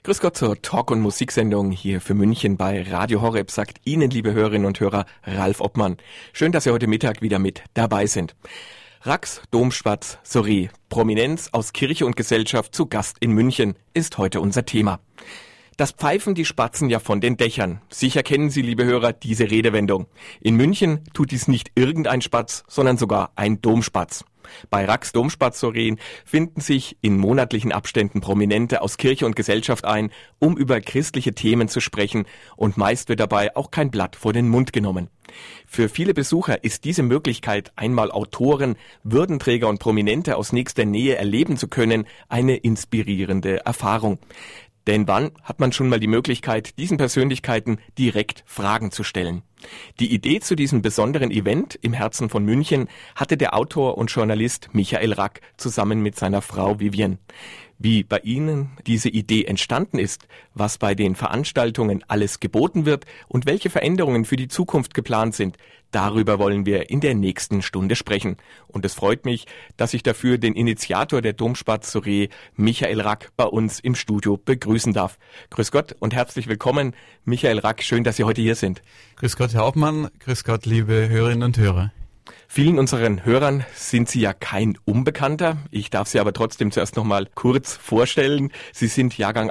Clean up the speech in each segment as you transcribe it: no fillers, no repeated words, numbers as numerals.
Grüß Gott zur Talk- und Musiksendung hier für München bei Radio Horeb, sagt Ihnen, liebe Hörerinnen und Hörer, Ralf Obmann. Schön, dass Sie heute Mittag wieder mit dabei sind. Rax, Domspatz, Soré, Prominenz aus Kirche und Gesellschaft zu Gast in München ist heute unser Thema. Das pfeifen die Spatzen ja von den Dächern. Sicher kennen Sie, liebe Hörer, diese Redewendung. In München tut dies nicht irgendein Spatz, sondern sogar ein Domspatz. Bei Rax Domspatz Soreen finden sich in monatlichen Abständen Prominente aus Kirche und Gesellschaft ein, um über christliche Themen zu sprechen, und meist wird dabei auch kein Blatt vor den Mund genommen. Für viele Besucher ist diese Möglichkeit, einmal Autoren, Würdenträger und Prominente aus nächster Nähe erleben zu können, eine inspirierende Erfahrung. Denn wann hat man schon mal die Möglichkeit, diesen Persönlichkeiten direkt Fragen zu stellen? Die Idee zu diesem besonderen Event im Herzen von München hatte der Autor und Journalist Michael Rack zusammen mit seiner Frau Vivian. Wie bei Ihnen diese Idee entstanden ist, was bei den Veranstaltungen alles geboten wird und welche Veränderungen für die Zukunft geplant sind, darüber wollen wir in der nächsten Stunde sprechen. Und es freut mich, dass ich dafür den Initiator der Domspatz Soré, Michael Rack, bei uns im Studio begrüßen darf. Grüß Gott und herzlich willkommen, Michael Rack. Schön, dass Sie heute hier sind. Grüß Gott, Herr Obmann. Grüß Gott, liebe Hörerinnen und Hörer. Vielen unseren Hörern sind Sie ja kein Unbekannter. Ich darf Sie aber trotzdem zuerst noch mal kurz vorstellen. Sie sind Jahrgang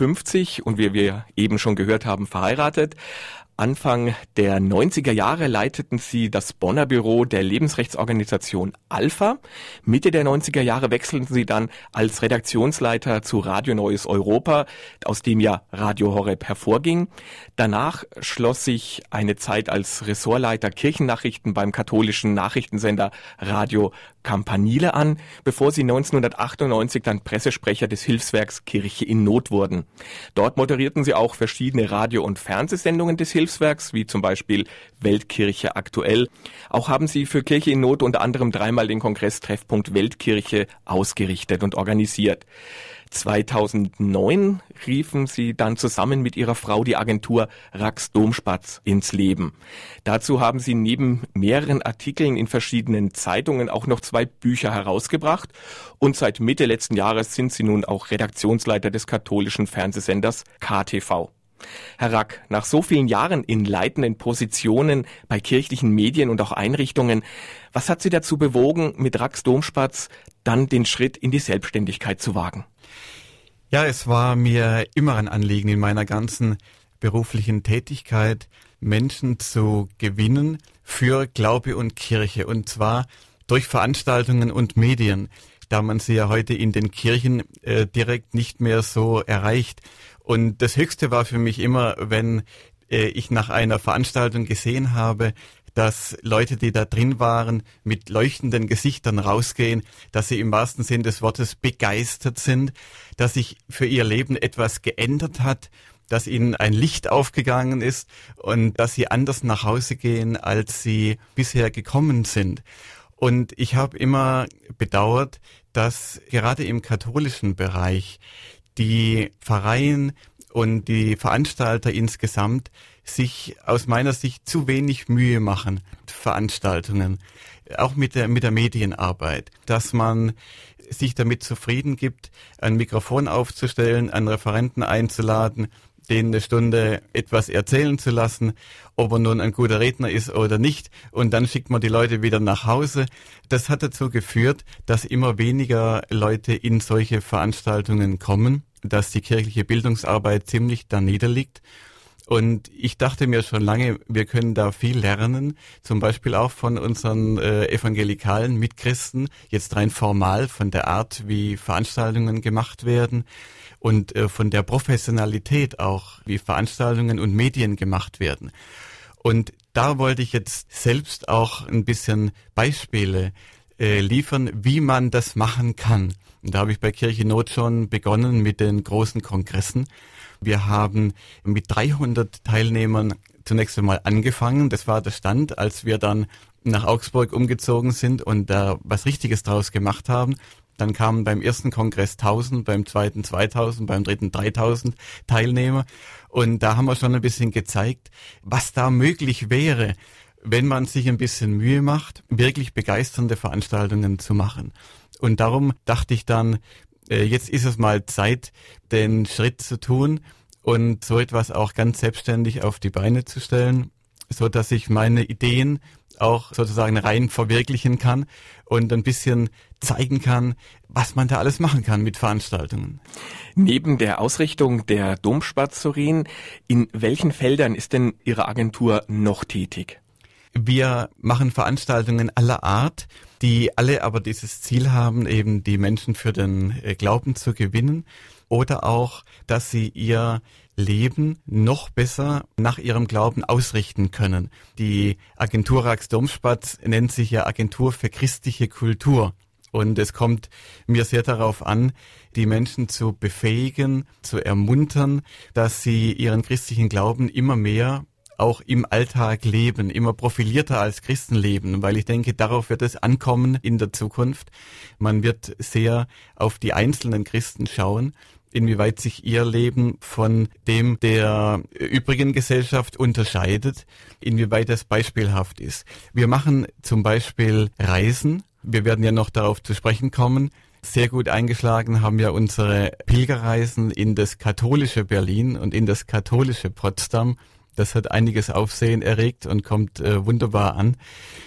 58 und wie wir eben schon gehört haben, verheiratet. Anfang der 90er Jahre leiteten Sie das Bonner Büro der Lebensrechtsorganisation Alpha. Mitte der 90er Jahre wechselten Sie dann als Redaktionsleiter zu Radio Neues Europa, aus dem ja Radio Horeb hervorging. Danach schloss sich eine Zeit als Ressortleiter Kirchennachrichten beim katholischen Nachrichtensender Radio Campanile an, bevor Sie 1998 dann Pressesprecher des Hilfswerks Kirche in Not wurden. Dort moderierten Sie auch verschiedene Radio- und Fernsehsendungen des Hilfswerks, wie zum Beispiel Weltkirche aktuell. Auch haben Sie für Kirche in Not unter anderem dreimal den Kongress-Treffpunkt Weltkirche ausgerichtet und organisiert. 2009 riefen Sie dann zusammen mit Ihrer Frau die Agentur Rax Domspatz ins Leben. Dazu haben Sie neben mehreren Artikeln in verschiedenen Zeitungen auch noch 2 Bücher herausgebracht und seit Mitte letzten Jahres sind Sie nun auch Redaktionsleiter des katholischen Fernsehsenders KTV. Herr Rack, nach so vielen Jahren in leitenden Positionen bei kirchlichen Medien und auch Einrichtungen, was hat Sie dazu bewogen, mit Rax Domspatz dann den Schritt in die Selbstständigkeit zu wagen? Ja, es war mir immer ein Anliegen in meiner ganzen beruflichen Tätigkeit, Menschen zu gewinnen für Glaube und Kirche, und zwar durch Veranstaltungen und Medien, da man sie ja heute in den Kirchen direkt nicht mehr so erreicht. Und das Höchste war für mich immer, wenn ich nach einer Veranstaltung gesehen habe, dass Leute, die da drin waren, mit leuchtenden Gesichtern rausgehen, dass sie im wahrsten Sinn des Wortes begeistert sind, dass sich für ihr Leben etwas geändert hat, dass ihnen ein Licht aufgegangen ist und dass sie anders nach Hause gehen, als sie bisher gekommen sind. Und ich habe immer bedauert, dass gerade im katholischen Bereich die Pfarreien und die Veranstalter insgesamt sich aus meiner Sicht zu wenig Mühe machen, Veranstaltungen, auch mit der Medienarbeit, dass man sich damit zufrieden gibt, ein Mikrofon aufzustellen, einen Referenten einzuladen, denen eine Stunde etwas erzählen zu lassen, ob er nun ein guter Redner ist oder nicht, und dann schickt man die Leute wieder nach Hause. Das hat dazu geführt, dass immer weniger Leute in solche Veranstaltungen kommen, dass die kirchliche Bildungsarbeit ziemlich da niederliegt. Und ich dachte mir schon lange, wir können da viel lernen, zum Beispiel auch von unseren evangelikalen Mitchristen, jetzt rein formal von der Art, wie Veranstaltungen gemacht werden und von der Professionalität auch, wie Veranstaltungen und Medien gemacht werden. Und da wollte ich jetzt selbst auch ein bisschen Beispiele liefern, wie man das machen kann. Und da habe ich bei Kirche in Not schon begonnen mit den großen Kongressen. Wir haben mit 300 Teilnehmern zunächst einmal angefangen. Das war der Stand, als wir dann nach Augsburg umgezogen sind und da was Richtiges draus gemacht haben. Dann kamen beim ersten Kongress 1000, beim zweiten 2000, beim dritten 3000 Teilnehmer. Und da haben wir schon ein bisschen gezeigt, was da möglich wäre, wenn man sich ein bisschen Mühe macht, wirklich begeisternde Veranstaltungen zu machen. Und darum dachte ich dann, jetzt ist es mal Zeit, den Schritt zu tun und so etwas auch ganz selbstständig auf die Beine zu stellen, so dass ich meine Ideen auch sozusagen rein verwirklichen kann und ein bisschen zeigen kann, was man da alles machen kann mit Veranstaltungen. Neben der Ausrichtung der Domspatz-Soireen, in welchen Feldern ist denn Ihre Agentur noch tätig? Wir machen Veranstaltungen aller Art, die alle aber dieses Ziel haben, eben die Menschen für den Glauben zu gewinnen oder auch, dass sie ihr Leben noch besser nach ihrem Glauben ausrichten können. Die Agentur Rax Domspatz nennt sich ja Agentur für christliche Kultur. Und es kommt mir sehr darauf an, die Menschen zu befähigen, zu ermuntern, dass sie ihren christlichen Glauben immer mehr auch im Alltag leben, immer profilierter als Christen leben, weil ich denke, darauf wird es ankommen in der Zukunft. Man wird sehr auf die einzelnen Christen schauen, inwieweit sich ihr Leben von dem der übrigen Gesellschaft unterscheidet, inwieweit das beispielhaft ist. Wir machen zum Beispiel Reisen. Wir werden ja noch darauf zu sprechen kommen. Sehr gut eingeschlagen haben ja unsere Pilgerreisen in das katholische Berlin und in das katholische Potsdam. Das hat einiges Aufsehen erregt und kommt wunderbar an.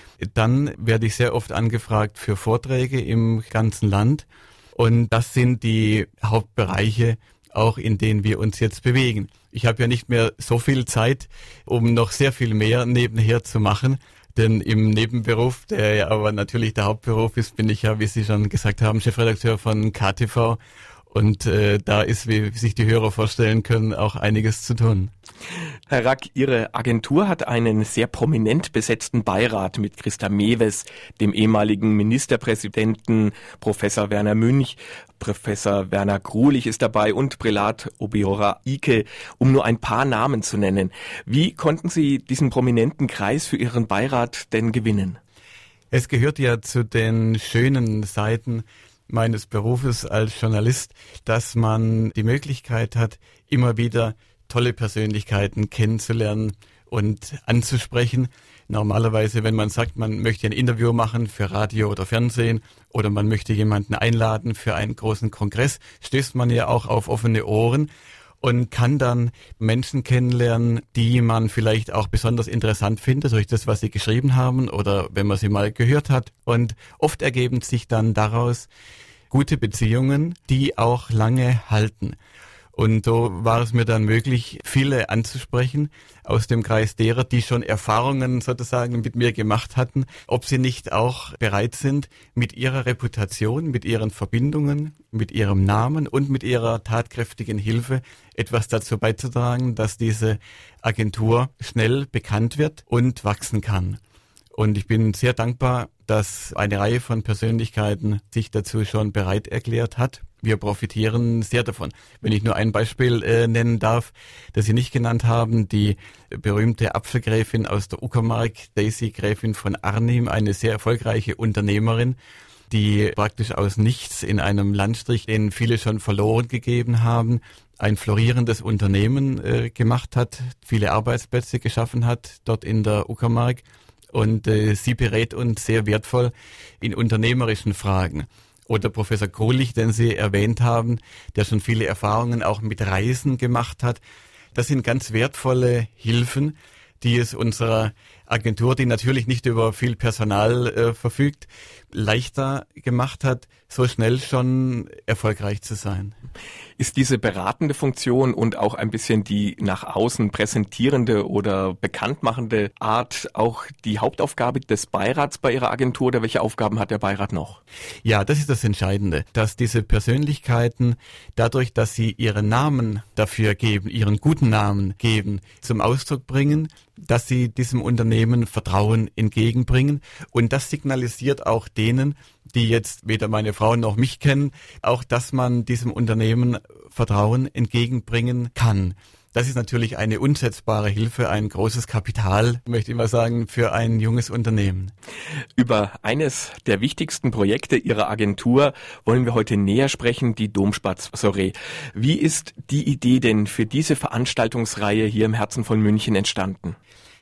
Dann werde ich sehr oft angefragt für Vorträge im ganzen Land. Und das sind die Hauptbereiche, auch in denen wir uns jetzt bewegen. Ich habe ja nicht mehr so viel Zeit, um noch sehr viel mehr nebenher zu machen. Denn im Nebenberuf, der ja aber natürlich der Hauptberuf ist, bin ich ja, wie Sie schon gesagt haben, Chefredakteur von KTV. Und da ist, wie sich die Hörer vorstellen können, auch einiges zu tun. Herr Rack, Ihre Agentur hat einen sehr prominent besetzten Beirat mit Christa Mewes, dem ehemaligen Ministerpräsidenten Professor Werner Münch, Professor Werner Grulich ist dabei und Prälat Obiora Ike, um nur ein paar Namen zu nennen. Wie konnten Sie diesen prominenten Kreis für Ihren Beirat denn gewinnen? Es gehört ja zu den schönen Seiten meines Berufes als Journalist, dass man die Möglichkeit hat, immer wieder tolle Persönlichkeiten kennenzulernen und anzusprechen. Normalerweise, wenn man sagt, man möchte ein Interview machen für Radio oder Fernsehen oder man möchte jemanden einladen für einen großen Kongress, stößt man ja auch auf offene Ohren und kann dann Menschen kennenlernen, die man vielleicht auch besonders interessant findet durch das, was sie geschrieben haben oder wenn man sie mal gehört hat. Und oft ergeben sich dann daraus gute Beziehungen, die auch lange halten. Und so war es mir dann möglich, viele anzusprechen aus dem Kreis derer, die schon Erfahrungen sozusagen mit mir gemacht hatten, ob sie nicht auch bereit sind, mit ihrer Reputation, mit ihren Verbindungen, mit ihrem Namen und mit ihrer tatkräftigen Hilfe etwas dazu beizutragen, dass diese Agentur schnell bekannt wird und wachsen kann. Und ich bin sehr dankbar, dass eine Reihe von Persönlichkeiten sich dazu schon bereit erklärt hat. Wir profitieren sehr davon. Wenn ich nur ein Beispiel nennen darf, das Sie nicht genannt haben, die berühmte Apfelgräfin aus der Uckermark, Daisy Gräfin von Arnim, eine sehr erfolgreiche Unternehmerin, die praktisch aus nichts in einem Landstrich, den viele schon verloren gegeben haben, ein florierendes Unternehmen gemacht hat, viele Arbeitsplätze geschaffen hat dort in der Uckermark. Und sie berät uns sehr wertvoll in unternehmerischen Fragen. Oder Professor Grulich, den Sie erwähnt haben, der schon viele Erfahrungen auch mit Reisen gemacht hat. Das sind ganz wertvolle Hilfen, die es unserer Agentur, die natürlich nicht über viel Personal verfügt, leichter gemacht hat, so schnell schon erfolgreich zu sein. Ist diese beratende Funktion und auch ein bisschen die nach außen präsentierende oder bekanntmachende Art auch die Hauptaufgabe des Beirats bei Ihrer Agentur oder welche Aufgaben hat der Beirat noch? Ja, das ist das Entscheidende, dass diese Persönlichkeiten dadurch, dass sie ihren Namen dafür geben, ihren guten Namen geben, zum Ausdruck bringen, dass sie diesem Unternehmen Vertrauen entgegenbringen und das signalisiert auch denen, die jetzt weder meine Frau noch mich kennen, auch dass man diesem Unternehmen Vertrauen entgegenbringen kann. Das ist natürlich eine unschätzbare Hilfe, ein großes Kapital, möchte ich mal sagen, für ein junges Unternehmen. Über eines der wichtigsten Projekte Ihrer Agentur wollen wir heute näher sprechen, die Domspatz-Soiree. Wie ist die Idee denn für diese Veranstaltungsreihe hier im Herzen von München entstanden?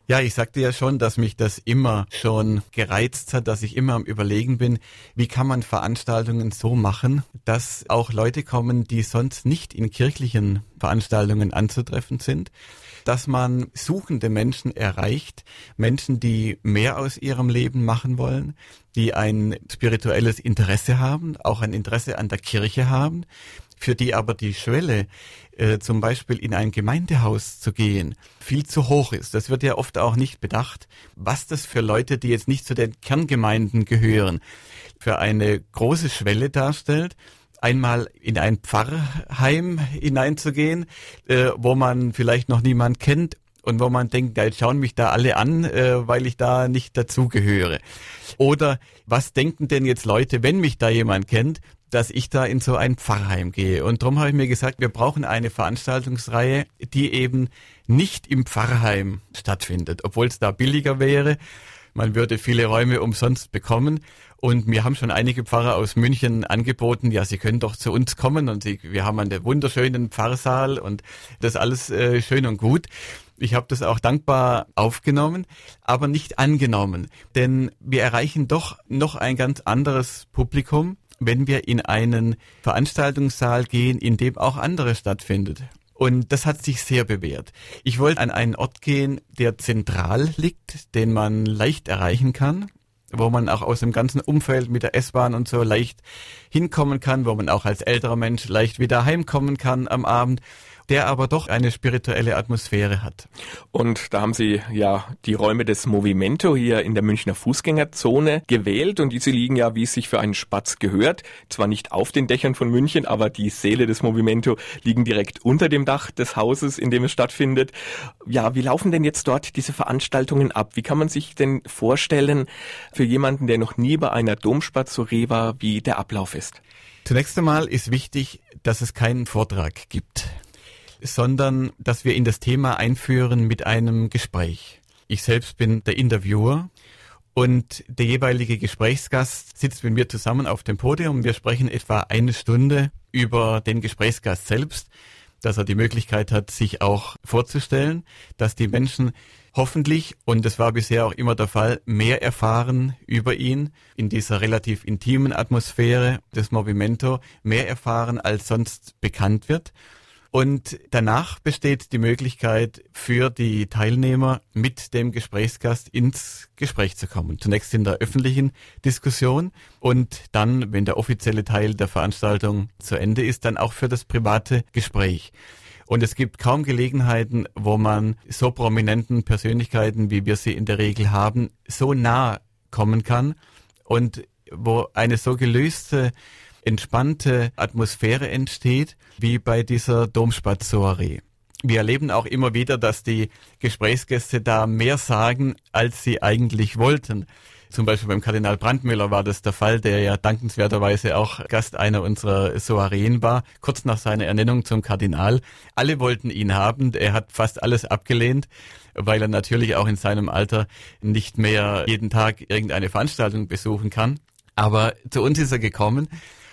Ja, ich sagte ja schon, dass mich das immer schon gereizt hat, dass ich immer am Überlegen bin, wie kann man Veranstaltungen so machen, dass auch Leute kommen, die sonst nicht in kirchlichen Veranstaltungen anzutreffen sind, dass man suchende Menschen erreicht, Menschen, die mehr aus ihrem Leben machen wollen, die ein spirituelles Interesse haben, auch ein Interesse an der Kirche haben, für die aber die Schwelle, zum Beispiel in ein Gemeindehaus zu gehen, viel zu hoch ist. Das wird ja oft auch nicht bedacht, was das für Leute, die jetzt nicht zu den Kerngemeinden gehören, für eine große Schwelle darstellt, einmal in ein Pfarrheim hineinzugehen, wo man vielleicht noch niemand kennt und wo man denkt, jetzt schauen mich da alle an, weil ich da nicht dazugehöre. Oder was denken denn jetzt Leute, wenn mich da jemand kennt, dass ich da in so ein Pfarrheim gehe? Und darum habe ich mir gesagt, wir brauchen eine Veranstaltungsreihe, die eben nicht im Pfarrheim stattfindet, obwohl es da billiger wäre. Man würde viele Räume umsonst bekommen. Und mir haben schon einige Pfarrer aus München angeboten, ja, Sie können doch zu uns kommen und wir haben einen wunderschönen Pfarrsaal und das alles schön und gut. Ich habe das auch dankbar aufgenommen, aber nicht angenommen, denn wir erreichen doch noch ein ganz anderes Publikum, wenn wir in einen Veranstaltungssaal gehen, in dem auch anderes stattfindet. Und das hat sich sehr bewährt. Ich wollte an einen Ort gehen, der zentral liegt, den man leicht erreichen kann, wo man auch aus dem ganzen Umfeld mit der S-Bahn und so leicht hinkommen kann, wo man auch als älterer Mensch leicht wieder heimkommen kann am Abend, der aber doch eine spirituelle Atmosphäre hat. Und da haben Sie ja die Räume des Movimento hier in der Münchner Fußgängerzone gewählt und diese liegen ja, wie es sich für einen Spatz gehört, zwar nicht auf den Dächern von München, aber die Säle des Movimento liegen direkt unter dem Dach des Hauses, in dem es stattfindet. Ja, wie laufen denn jetzt dort diese Veranstaltungen ab? Wie kann man sich denn vorstellen, für jemanden, der noch nie bei einer Domspazoree war, wie der Ablauf ist? Zunächst einmal ist wichtig, dass es keinen Vortrag gibt, sondern dass wir in das Thema einführen mit einem Gespräch. Ich selbst bin der Interviewer und der jeweilige Gesprächsgast sitzt mit mir zusammen auf dem Podium. Wir sprechen etwa eine Stunde über den Gesprächsgast selbst, dass er die Möglichkeit hat, sich auch vorzustellen, dass die Menschen hoffentlich, und das war bisher auch immer der Fall, mehr erfahren über ihn in dieser relativ intimen Atmosphäre des Movimento, mehr erfahren, als sonst bekannt wird. Und danach besteht die Möglichkeit für die Teilnehmer, mit dem Gesprächsgast ins Gespräch zu kommen. Zunächst in der öffentlichen Diskussion und dann, wenn der offizielle Teil der Veranstaltung zu Ende ist, dann auch für das private Gespräch. Und es gibt kaum Gelegenheiten, wo man so prominenten Persönlichkeiten, wie wir sie in der Regel haben, so nah kommen kann und wo eine so gelöste, entspannte Atmosphäre entsteht, wie bei dieser Domspatz-Soiree. Wir erleben auch immer wieder, dass die Gesprächsgäste da mehr sagen, als sie eigentlich wollten. Zum Beispiel beim Kardinal Brandmüller war das der Fall, der ja dankenswerterweise auch Gast einer unserer Soireen war, kurz nach seiner Ernennung zum Kardinal. Alle wollten ihn haben, er hat fast alles abgelehnt, weil er natürlich auch in seinem Alter nicht mehr jeden Tag irgendeine Veranstaltung besuchen kann. Aber zu uns ist er gekommen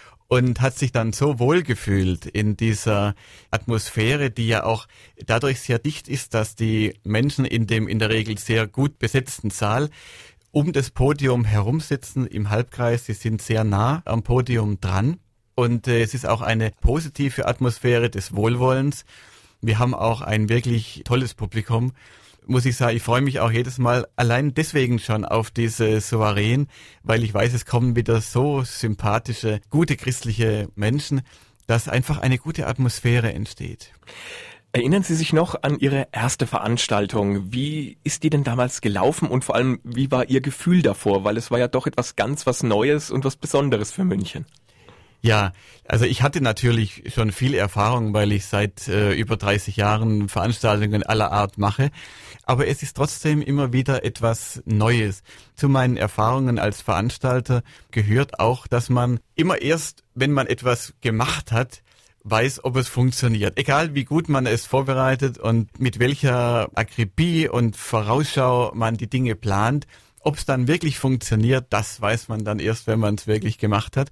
und hat sich dann so wohl gefühlt in dieser Atmosphäre, die ja auch dadurch sehr dicht ist, dass die Menschen in dem in der Regel sehr gut besetzten Saal um das Podium herumsitzen im Halbkreis. Sie sind sehr nah am Podium dran und es ist auch eine positive Atmosphäre des Wohlwollens. Wir haben auch ein wirklich tolles Publikum. Muss ich sagen, ich freue mich auch jedes Mal allein deswegen schon auf diese Soireen, weil ich weiß, es kommen wieder so sympathische, gute christliche Menschen, dass einfach eine gute Atmosphäre entsteht. Erinnern Sie sich noch an Ihre erste Veranstaltung? Wie ist die denn damals gelaufen und vor allem, wie war Ihr Gefühl davor? Weil es war ja doch etwas ganz was Neues und was Besonderes für München. Ja, also ich hatte natürlich schon viel Erfahrung, weil ich seit über 30 Jahren Veranstaltungen aller Art mache. Aber es ist trotzdem immer wieder etwas Neues. Zu meinen Erfahrungen als Veranstalter gehört auch, dass man immer erst, wenn man etwas gemacht hat, weiß, ob es funktioniert. Egal wie gut man es vorbereitet und mit welcher Akribie und Vorausschau man die Dinge plant, ob es dann wirklich funktioniert, das weiß man dann erst, wenn man es wirklich gemacht hat.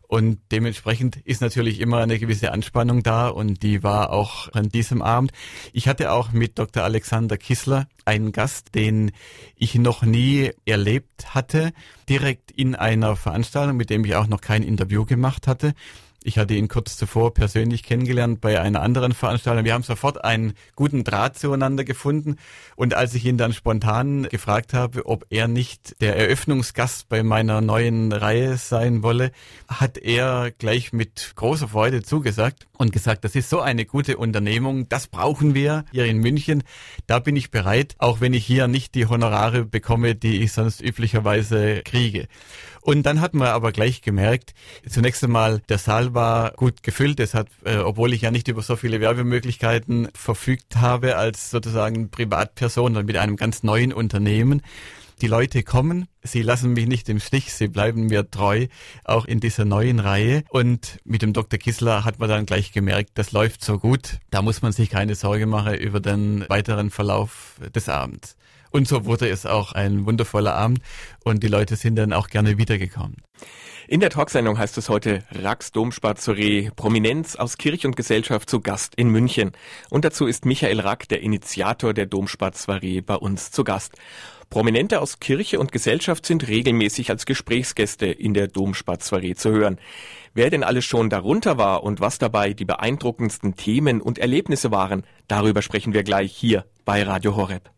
Und dementsprechend ist natürlich immer eine gewisse Anspannung da und die war auch an diesem Abend. Ich hatte auch mit Dr. Alexander Kissler einen Gast, den ich noch nie erlebt hatte, direkt in einer Veranstaltung, mit dem ich auch noch kein Interview gemacht hatte. Ich hatte ihn kurz zuvor persönlich kennengelernt bei einer anderen Veranstaltung. Wir haben sofort einen guten Draht zueinander gefunden. Und als ich ihn dann spontan gefragt habe, ob er nicht der Eröffnungsgast bei meiner neuen Reihe sein wolle, hat er gleich mit großer Freude zugesagt und gesagt, das ist so eine gute Unternehmung, das brauchen wir hier in München. Da bin ich bereit, auch wenn ich hier nicht die Honorare bekomme, die ich sonst üblicherweise kriege. Und dann hat man aber gleich gemerkt, zunächst einmal, der Saal war gut gefüllt. Es hat, obwohl ich ja nicht über so viele Werbemöglichkeiten verfügt habe als sozusagen Privatperson, sondern mit einem ganz neuen Unternehmen. Die Leute kommen, sie lassen mich nicht im Stich, sie bleiben mir treu, auch in dieser neuen Reihe. Und mit dem Dr. Kissler hat man dann gleich gemerkt, das läuft so gut. Da muss man sich keine Sorge machen über den weiteren Verlauf des Abends. Und so wurde es auch ein wundervoller Abend und die Leute sind dann auch gerne wiedergekommen. In der Talksendung heißt es heute Rax Domspaz-Soiree, Prominenz aus Kirche und Gesellschaft zu Gast in München. Und dazu ist Michael Rack, der Initiator der Domspaz-Soiree, bei uns zu Gast. Prominente aus Kirche und Gesellschaft sind regelmäßig als Gesprächsgäste in der Domspaz-Soiree zu hören. Wer denn alles schon darunter war und was dabei die beeindruckendsten Themen und Erlebnisse waren, darüber sprechen wir gleich hier bei Radio Horeb.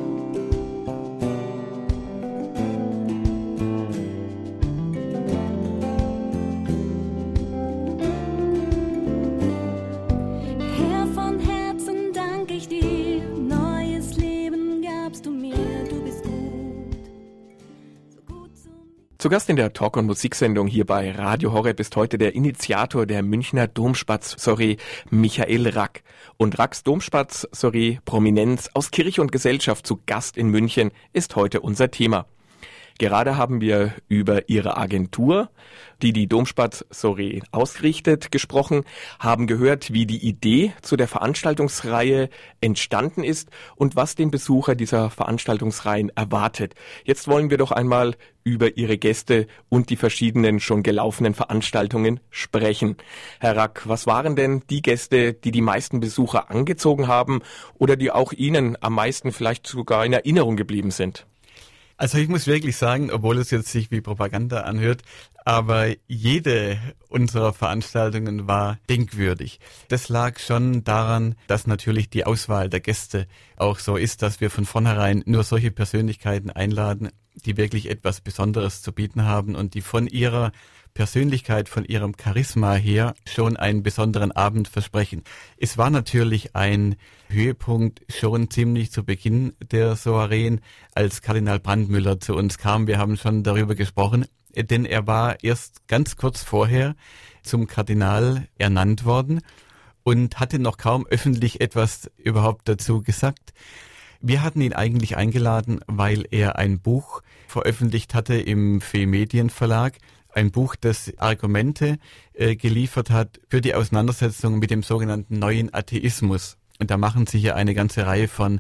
Zu Gast in der Talk- und Musiksendung hier bei Radio Horeb ist heute der Initiator der Münchner Domspaz-Soiree, Michael Rack. Und Racks Domspaz-Soiree, Prominenz aus Kirche und Gesellschaft zu Gast in München, ist heute unser Thema. Gerade haben wir über Ihre Agentur, die die Domspaz-Soiree ausrichtet, gesprochen, haben gehört, wie die Idee zu der Veranstaltungsreihe entstanden ist und was den Besucher dieser Veranstaltungsreihen erwartet. Jetzt wollen wir doch einmal über Ihre Gäste und die verschiedenen schon gelaufenen Veranstaltungen sprechen. Herr Rack, was waren denn die Gäste, die die meisten Besucher angezogen haben oder die auch Ihnen am meisten vielleicht sogar in Erinnerung geblieben sind? Also ich muss wirklich sagen, obwohl es jetzt sich wie Propaganda anhört, aber jede unserer Veranstaltungen war denkwürdig. Das lag schon daran, dass natürlich die Auswahl der Gäste auch so ist, dass wir von vornherein nur solche Persönlichkeiten einladen, die wirklich etwas Besonderes zu bieten haben und die von ihrer Persönlichkeit, von ihrem Charisma her schon einen besonderen Abend versprechen. Es war natürlich ein Höhepunkt schon ziemlich zu Beginn der Soireen, als Kardinal Brandmüller zu uns kam. Wir haben schon darüber gesprochen, denn er war erst ganz kurz vorher zum Kardinal ernannt worden und hatte noch kaum öffentlich etwas überhaupt dazu gesagt. Wir hatten ihn eigentlich eingeladen, weil er ein Buch veröffentlicht hatte im Fee-Medien Verlag. Ein Buch, das Argumente geliefert hat für die Auseinandersetzung mit dem sogenannten neuen Atheismus. Und da machen sich ja eine ganze Reihe von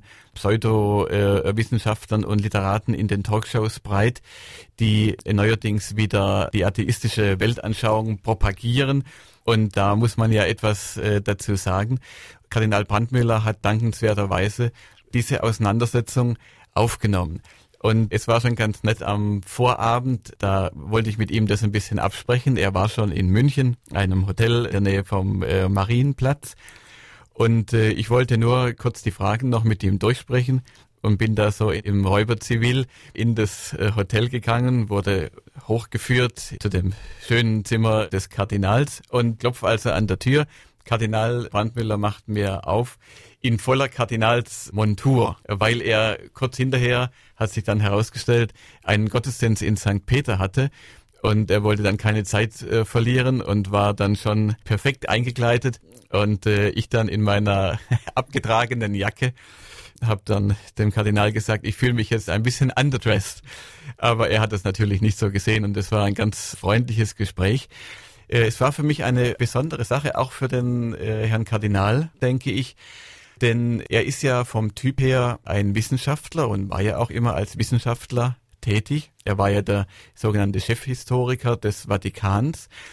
Pseudo-Wissenschaftlern und Literaten in den Talkshows breit, die neuerdings wieder die atheistische Weltanschauung propagieren. Und da muss man ja etwas dazu sagen. Kardinal Brandmüller hat dankenswerterweise diese Auseinandersetzung aufgenommen. Und es war schon ganz nett am Vorabend, da wollte ich mit ihm das ein bisschen absprechen. Er war schon in München, einem Hotel in der Nähe vom Marienplatz. Und ich wollte nur kurz die Fragen noch mit ihm durchsprechen und bin da so im Räuberzivil in das Hotel gegangen, wurde hochgeführt zu dem schönen Zimmer des Kardinals und klopfe also an der Tür. Kardinal Brandmüller macht mir auf in voller Kardinalsmontur, weil er kurz hinterher, hat sich dann herausgestellt, einen Gottesdienst in St. Peter hatte und er wollte dann keine Zeit verlieren und war dann schon perfekt eingekleidet und ich dann in meiner abgetragenen Jacke habe dann dem Kardinal gesagt, ich fühle mich jetzt ein bisschen underdressed, aber er hat das natürlich nicht so gesehen und es war ein ganz freundliches Gespräch. Es war für mich eine besondere Sache, auch für den Herrn Kardinal, denke ich, denn er ist ja vom Typ her ein Wissenschaftler und war ja auch immer als Wissenschaftler tätig. Er war ja der sogenannte Chefhistoriker des Vatikans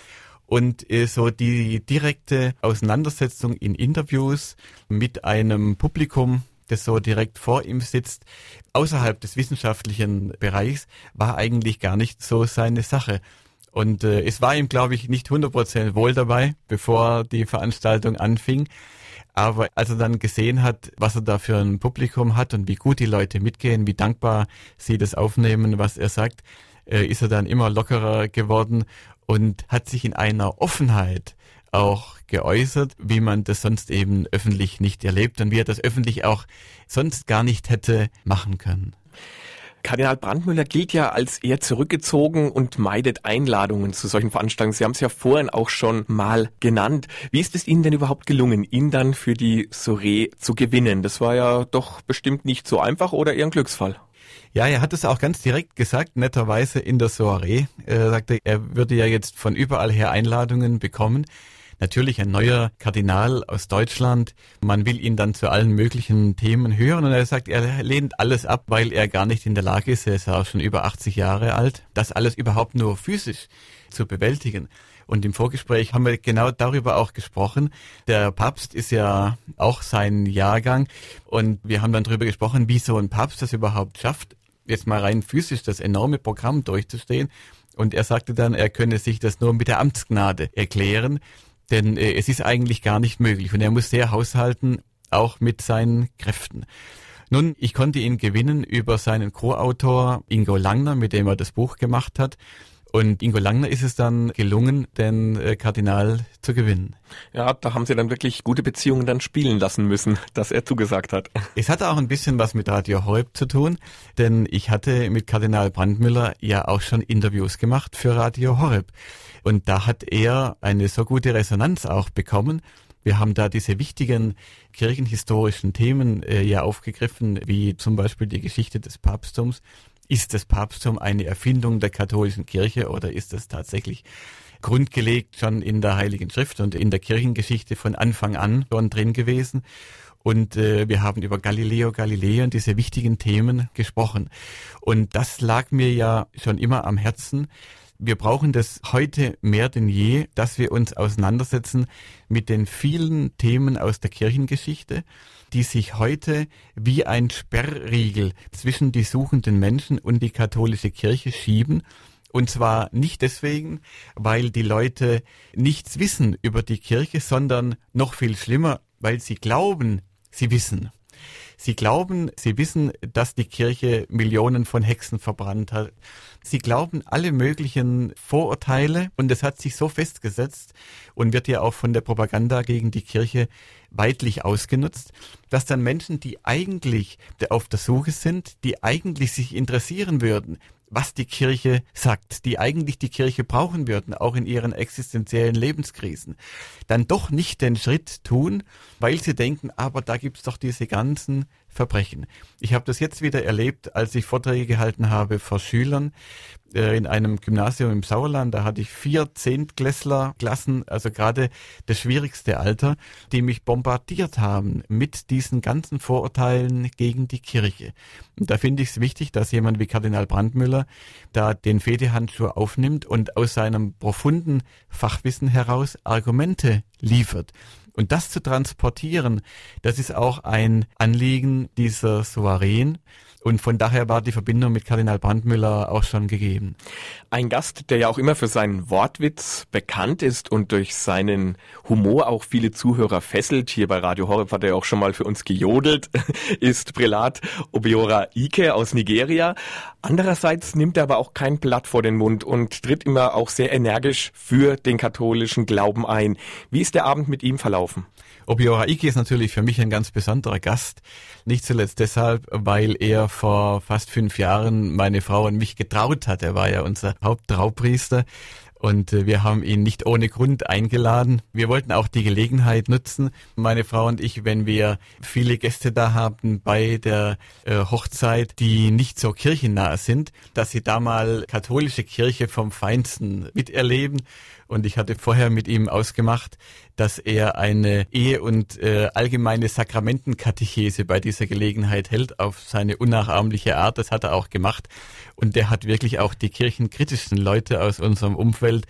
Und so die direkte Auseinandersetzung in Interviews mit einem Publikum, das so direkt vor ihm sitzt, außerhalb des wissenschaftlichen Bereichs, war eigentlich gar nicht so seine Sache. Und es war ihm, glaube ich, nicht 100% wohl dabei, bevor die Veranstaltung anfing. Aber als er dann gesehen hat, was er da für ein Publikum hat und wie gut die Leute mitgehen, wie dankbar sie das aufnehmen, was er sagt, ist er dann immer lockerer geworden und hat sich in einer Offenheit auch geäußert, wie man das sonst eben öffentlich nicht erlebt und wie er das öffentlich auch sonst gar nicht hätte machen können. Kardinal Brandmüller gilt ja als eher zurückgezogen und meidet Einladungen zu solchen Veranstaltungen. Sie haben es ja vorhin auch schon mal genannt. Wie ist es Ihnen denn überhaupt gelungen, ihn dann für die Soiree zu gewinnen? Das war ja doch bestimmt nicht so einfach oder eher ein Glücksfall. Ja, er hat es auch ganz direkt gesagt, netterweise in der Soiree. Er sagte, er würde ja jetzt von überall her Einladungen bekommen. Natürlich ein neuer Kardinal aus Deutschland. Man will ihn dann zu allen möglichen Themen hören und er sagt, er lehnt alles ab, weil er gar nicht in der Lage ist, er ist ja auch schon über 80 Jahre alt, das alles überhaupt nur physisch zu bewältigen. Und im Vorgespräch haben wir genau darüber auch gesprochen. Der Papst ist ja auch sein Jahrgang und wir haben dann darüber gesprochen, wie so ein Papst das überhaupt schafft, jetzt mal rein physisch das enorme Programm durchzustehen. Und er sagte dann, er könne sich das nur mit der Amtsgnade erklären. Denn es ist eigentlich gar nicht möglich und er muss sehr haushalten, auch mit seinen Kräften. Nun, ich konnte ihn gewinnen über seinen Co-Autor Ingo Langner, mit dem er das Buch gemacht hat. Und Ingo Langner ist es dann gelungen, den Kardinal zu gewinnen. Ja, da haben Sie dann wirklich gute Beziehungen dann spielen lassen müssen, dass er zugesagt hat. Es hatte auch ein bisschen was mit Radio Horeb zu tun, denn ich hatte mit Kardinal Brandmüller ja auch schon Interviews gemacht für Radio Horeb. Und da hat er eine so gute Resonanz auch bekommen. Wir haben da diese wichtigen kirchenhistorischen Themen ja aufgegriffen, wie zum Beispiel die Geschichte des Papsttums. Ist das Papsttum eine Erfindung der katholischen Kirche oder ist es tatsächlich grundgelegt schon in der Heiligen Schrift und in der Kirchengeschichte von Anfang an schon drin gewesen? Und wir haben über Galileo Galilei und diese wichtigen Themen gesprochen. Und das lag mir ja schon immer am Herzen. Wir brauchen das heute mehr denn je, dass wir uns auseinandersetzen mit den vielen Themen aus der Kirchengeschichte, die sich heute wie ein Sperrriegel zwischen die suchenden Menschen und die katholische Kirche schieben. Und zwar nicht deswegen, weil die Leute nichts wissen über die Kirche, sondern noch viel schlimmer, weil sie glauben, sie wissen. Sie glauben, sie wissen, dass die Kirche Millionen von Hexen verbrannt hat. Sie glauben alle möglichen Vorurteile und es hat sich so festgesetzt und wird ja auch von der Propaganda gegen die Kirche weitlich ausgenutzt, dass dann Menschen, die eigentlich auf der Suche sind, die eigentlich sich interessieren würden, was die Kirche sagt, die eigentlich die Kirche brauchen würden, auch in ihren existenziellen Lebenskrisen, dann doch nicht den Schritt tun, weil sie denken, aber da gibt's doch diese ganzen Verbrechen. Ich habe das jetzt wieder erlebt, als ich Vorträge gehalten habe vor Schülern in einem Gymnasium im Sauerland. Da hatte ich 4 Zehntklässlerklassen, also gerade das schwierigste Alter, die mich bombardiert haben mit diesen ganzen Vorurteilen gegen die Kirche. Und da finde ich es wichtig, dass jemand wie Kardinal Brandmüller da den Fehdehandschuh aufnimmt und aus seinem profunden Fachwissen heraus Argumente liefert. Und das zu transportieren, das ist auch ein Anliegen dieser Soireen. Und von daher war die Verbindung mit Kardinal Brandmüller auch schon gegeben. Ein Gast, der ja auch immer für seinen Wortwitz bekannt ist und durch seinen Humor auch viele Zuhörer fesselt, hier bei Radio Horeb hat er auch schon mal für uns gejodelt, ist Prälat Obiora Ike aus Nigeria. Andererseits nimmt er aber auch kein Blatt vor den Mund und tritt immer auch sehr energisch für den katholischen Glauben ein. Wie ist der Abend mit ihm verlaufen? Obiora Ike ist natürlich für mich ein ganz besonderer Gast. Nicht zuletzt deshalb, weil er vor fast 5 Jahren meine Frau und mich getraut hat. Er war ja unser Haupttraupriester. Und wir haben ihn nicht ohne Grund eingeladen. Wir wollten auch die Gelegenheit nutzen, meine Frau und ich, wenn wir viele Gäste da haben bei der Hochzeit, die nicht so kirchennah sind, dass sie da mal katholische Kirche vom Feinsten miterleben. Und ich hatte vorher mit ihm ausgemacht, dass er eine Ehe- und allgemeine Sakramentenkatechese bei dieser Gelegenheit hält, auf seine unnachahmliche Art. Das hat er auch gemacht. Und der hat wirklich auch die kirchenkritischsten Leute aus unserem Umfeld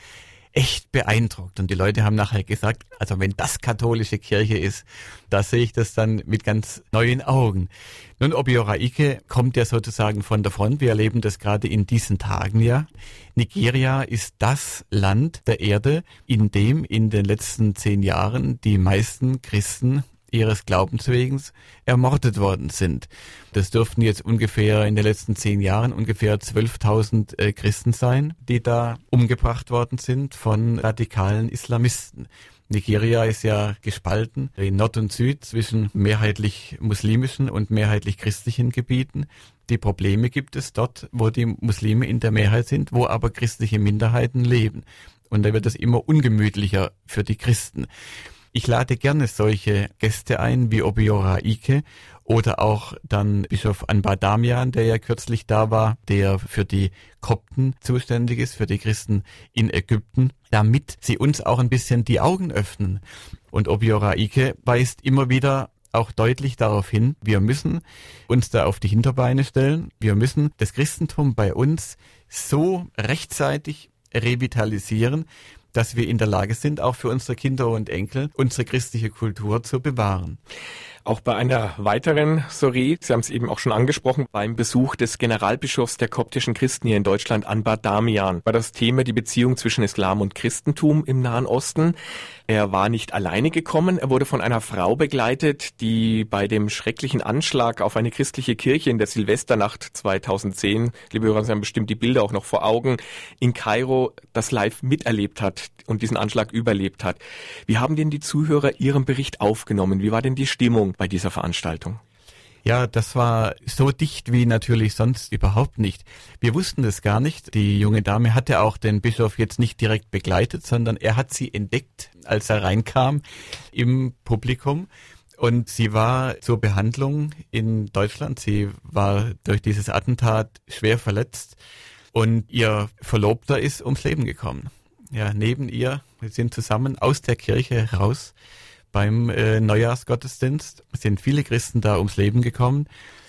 echt beeindruckt. Und die Leute haben nachher gesagt, also wenn das katholische Kirche ist, da sehe ich das dann mit ganz neuen Augen. Nun, Obiora Ike kommt ja sozusagen von der Front. Wir erleben das gerade in diesen Tagen ja. Nigeria ist das Land der Erde, in dem in den letzten 10 Jahren die meisten Christen ihres Glaubens wegen ermordet worden sind. Das dürften jetzt ungefähr in den letzten 10 Jahren ungefähr 12.000 Christen sein, die da umgebracht worden sind von radikalen Islamisten. Nigeria ist ja gespalten in Nord und Süd zwischen mehrheitlich muslimischen und mehrheitlich christlichen Gebieten. Die Probleme gibt es dort, wo die Muslime in der Mehrheit sind, wo aber christliche Minderheiten leben. Und da wird es immer ungemütlicher für die Christen. Ich lade gerne solche Gäste ein wie Obiora Ike oder auch dann Bischof Anbar Damian, der ja kürzlich da war, der für die Kopten zuständig ist, für die Christen in Ägypten, damit sie uns auch ein bisschen die Augen öffnen. Und Obiora Ike weist immer wieder auch deutlich darauf hin, wir müssen uns da auf die Hinterbeine stellen. Wir müssen das Christentum bei uns so rechtzeitig revitalisieren, dass wir in der Lage sind, auch für unsere Kinder und Enkel unsere christliche Kultur zu bewahren. Auch bei einer weiteren Soiree, Sie haben es eben auch schon angesprochen, beim Besuch des Generalbischofs der koptischen Christen hier in Deutschland, Anbar Damian, war das Thema die Beziehung zwischen Islam und Christentum im Nahen Osten. Er war nicht alleine gekommen, er wurde von einer Frau begleitet, die bei dem schrecklichen Anschlag auf eine christliche Kirche in der Silvesternacht 2010, liebe Hörer, Sie haben bestimmt die Bilder auch noch vor Augen, in Kairo das live miterlebt hat und diesen Anschlag überlebt hat. Wie haben denn die Zuhörer Ihren Bericht aufgenommen? Wie war denn die Stimmung bei dieser Veranstaltung? Ja, das war so dicht wie natürlich sonst überhaupt nicht. Wir wussten das gar nicht. Die junge Dame hatte auch den Bischof jetzt nicht direkt begleitet, sondern er hat sie entdeckt, als er reinkam im Publikum. Und sie war zur Behandlung in Deutschland. Sie war durch dieses Attentat schwer verletzt und ihr Verlobter ist ums Leben gekommen. Ja, neben ihr, wir sind zusammen aus der Kirche raus. Beim Neujahrsgottesdienst sind viele Christen da ums Leben gekommen.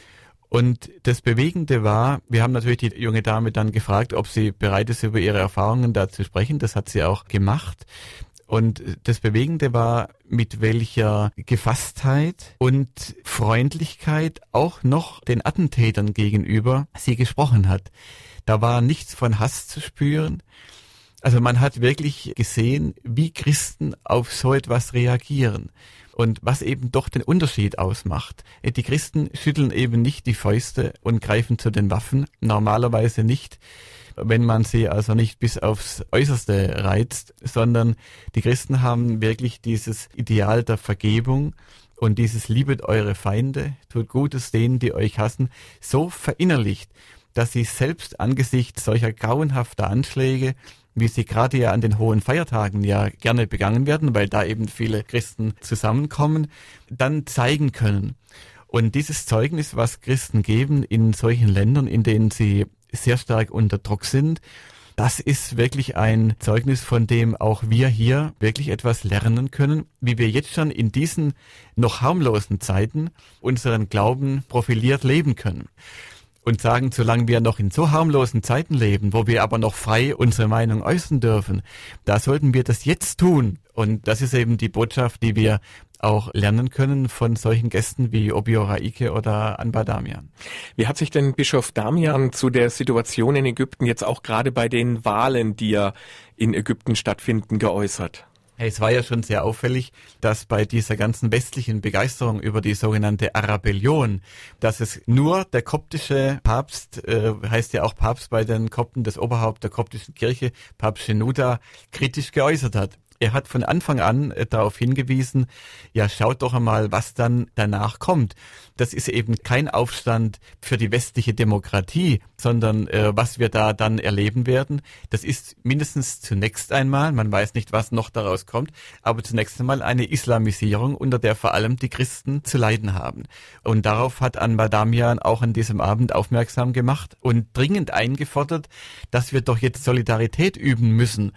Und das Bewegende war, wir haben natürlich die junge Dame dann gefragt, ob sie bereit ist, über ihre Erfahrungen da zu sprechen. Das hat sie auch gemacht. Und das Bewegende war, mit welcher Gefasstheit und Freundlichkeit auch noch den Attentätern gegenüber sie gesprochen hat. Da war nichts von Hass zu spüren. Also man hat wirklich gesehen, wie Christen auf so etwas reagieren und was eben doch den Unterschied ausmacht. Die Christen schütteln eben nicht die Fäuste und greifen zu den Waffen, normalerweise nicht, wenn man sie also nicht bis aufs Äußerste reizt, sondern die Christen haben wirklich dieses Ideal der Vergebung und dieses Liebet eure Feinde, tut Gutes denen, die euch hassen, so verinnerlicht, dass sie selbst angesichts solcher grauenhafter Anschläge, wie sie gerade ja an den hohen Feiertagen ja gerne begangen werden, weil da eben viele Christen zusammenkommen, dann zeigen können. Und dieses Zeugnis, was Christen geben in solchen Ländern, in denen sie sehr stark unter Druck sind, das ist wirklich ein Zeugnis, von dem auch wir hier wirklich etwas lernen können, wie wir jetzt schon in diesen noch harmlosen Zeiten unseren Glauben profiliert leben können. Und sagen, solange wir noch in so harmlosen Zeiten leben, wo wir aber noch frei unsere Meinung äußern dürfen, da sollten wir das jetzt tun. Und das ist eben die Botschaft, die wir auch lernen können von solchen Gästen wie Obiora Ike oder Anbar Damian. Wie hat sich denn Bischof Damian zu der Situation in Ägypten jetzt auch gerade bei den Wahlen, die ja in Ägypten stattfinden, geäußert? Es war ja schon sehr auffällig, dass bei dieser ganzen westlichen Begeisterung über die sogenannte Arabellion, dass es nur der koptische Papst, heißt ja auch Papst bei den Kopten, das Oberhaupt der koptischen Kirche, Papst Shenouda, kritisch geäußert hat. Er hat von Anfang an darauf hingewiesen, ja, schaut doch einmal, was dann danach kommt. Das ist eben kein Aufstand für die westliche Demokratie, sondern was wir da dann erleben werden, das ist mindestens zunächst einmal, man weiß nicht, was noch daraus kommt, aber zunächst einmal eine Islamisierung, unter der vor allem die Christen zu leiden haben. Und darauf hat Anbar Damian auch an diesem Abend aufmerksam gemacht und dringend eingefordert, dass wir doch jetzt Solidarität üben müssen.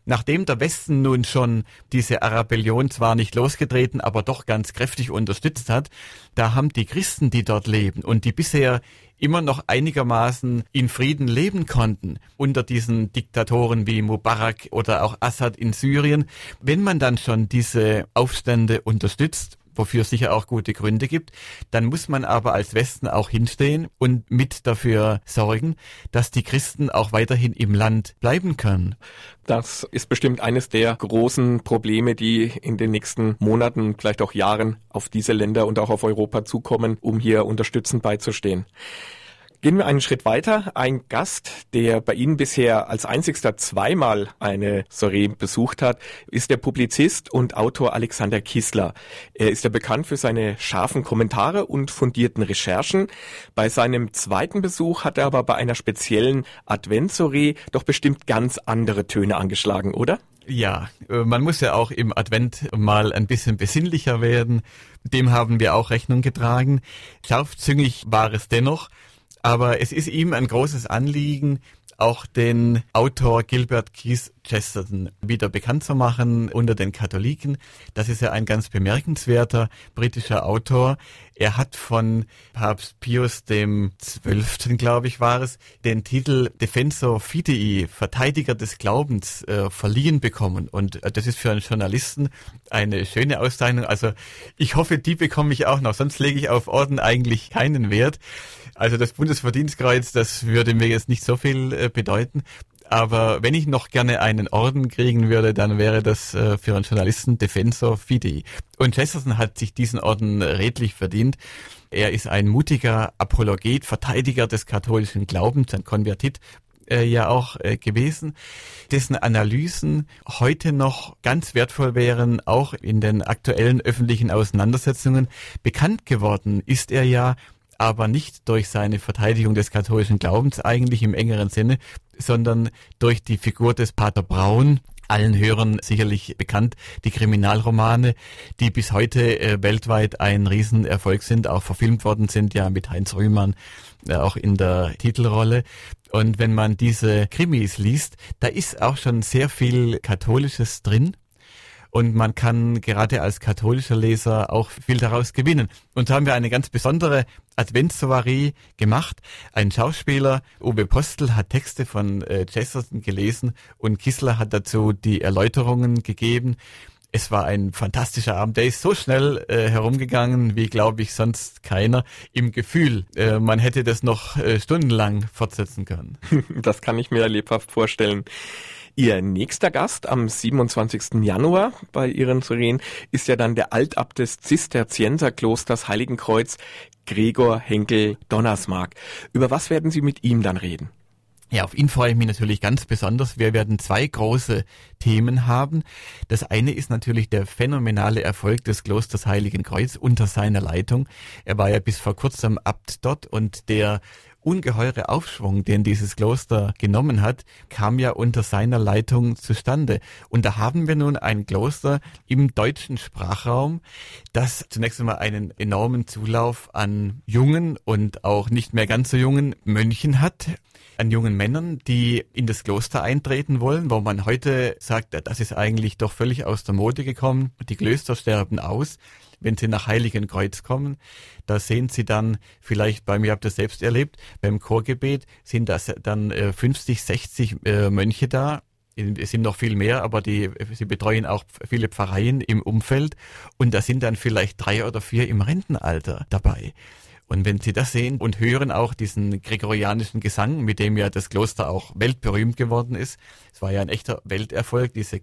Nachdem der Westen nun schon diese Arabellion zwar nicht losgetreten, aber doch ganz kräftig unterstützt hat, da haben die Christen, die dort leben und die bisher immer noch einigermaßen in Frieden leben konnten unter diesen Diktatoren wie Mubarak oder auch Assad in Syrien, wenn man dann schon diese Aufstände unterstützt, wofür es sicher auch gute Gründe gibt, dann muss man aber als Westen auch hinstehen und mit dafür sorgen, dass die Christen auch weiterhin im Land bleiben können. Das ist bestimmt eines der großen Probleme, die in den nächsten Monaten, vielleicht auch Jahren auf diese Länder und auch auf Europa zukommen, um hier unterstützend beizustehen. Gehen wir einen Schritt weiter. Ein Gast, der bei Ihnen bisher als einzigster zweimal eine Soiree besucht hat, ist der Publizist und Autor Alexander Kissler. Er ist ja bekannt für seine scharfen Kommentare und fundierten Recherchen. Bei seinem zweiten Besuch hat er aber bei einer speziellen Adventsoiree doch bestimmt ganz andere Töne angeschlagen, oder? Ja, man muss ja auch im Advent mal ein bisschen besinnlicher werden. Dem haben wir auch Rechnung getragen. Scharfzüngig war es dennoch. Aber es ist ihm ein großes Anliegen, auch den Autor Gilbert Keith Chesterton wieder bekannt zu machen unter den Katholiken. Das ist ja ein ganz bemerkenswerter britischer Autor. Er hat von Papst Pius XII., glaube ich, war es, den Titel Defensor Fidei, Verteidiger des Glaubens, verliehen bekommen. Und das ist für einen Journalisten eine schöne Auszeichnung. Also ich hoffe, die bekomme ich auch noch. Sonst lege ich auf Orden eigentlich keinen Wert. Also das Bundesverdienstkreuz, das würde mir jetzt nicht so viel bedeuten. Aber wenn ich noch gerne einen Orden kriegen würde, dann wäre das für einen Journalisten Defensor Fidei. Und Chesterton hat sich diesen Orden redlich verdient. Er ist ein mutiger Apologet, Verteidiger des katholischen Glaubens, ein Konvertit ja auch gewesen, dessen Analysen heute noch ganz wertvoll wären, auch in den aktuellen öffentlichen Auseinandersetzungen. Bekannt geworden ist er ja aber nicht durch seine Verteidigung des katholischen Glaubens eigentlich im engeren Sinne, sondern durch die Figur des Pater Braun, allen Hörern sicherlich bekannt, die Kriminalromane, die bis heute weltweit ein Riesenerfolg sind, auch verfilmt worden sind, ja mit Heinz Rühmann auch in der Titelrolle. Und wenn man diese Krimis liest, da ist auch schon sehr viel Katholisches drin. Und man kann gerade als katholischer Leser auch viel daraus gewinnen. Und so haben wir eine ganz besondere Adventssoiree gemacht. Ein Schauspieler, Uwe Postel, hat Texte von Chesterton gelesen und Kissler hat dazu die Erläuterungen gegeben. Es war ein fantastischer Abend. Der ist so schnell herumgegangen, wie, glaube ich, sonst keiner. Im Gefühl, man hätte das noch stundenlang fortsetzen können. Das kann ich mir lebhaft vorstellen. Ihr nächster Gast am 27. Januar bei Ihren Soireen ist ja dann der Altabt des Zisterzienserklosters Heiligenkreuz, Gregor Henckel-Donnersmarck. Über was werden Sie mit ihm dann reden? Ja, auf ihn freue ich mich natürlich ganz besonders. Wir werden zwei große Themen haben. Das eine ist natürlich der phänomenale Erfolg des Klosters Heiligenkreuz unter seiner Leitung. Er war ja bis vor kurzem Abt dort und der ungeheure Aufschwung, den dieses Kloster genommen hat, kam ja unter seiner Leitung zustande. Und da haben wir nun ein Kloster im deutschen Sprachraum, das zunächst einmal einen enormen Zulauf an jungen und auch nicht mehr ganz so jungen Mönchen hat, an jungen Männern, die in das Kloster eintreten wollen, wo man heute sagt, das ist eigentlich doch völlig aus der Mode gekommen. Die Klöster sterben aus. Wenn Sie nach Heiligenkreuz kommen, da sehen Sie dann, vielleicht bei mir habt ihr das selbst erlebt, beim Chorgebet sind das dann 50, 60 Mönche da. Es sind noch viel mehr, aber sie betreuen auch viele Pfarreien im Umfeld und da sind dann vielleicht 3 oder 4 im Rentenalter dabei. Und wenn Sie das sehen und hören auch diesen gregorianischen Gesang, mit dem ja das Kloster auch weltberühmt geworden ist, es war ja ein echter Welterfolg, diese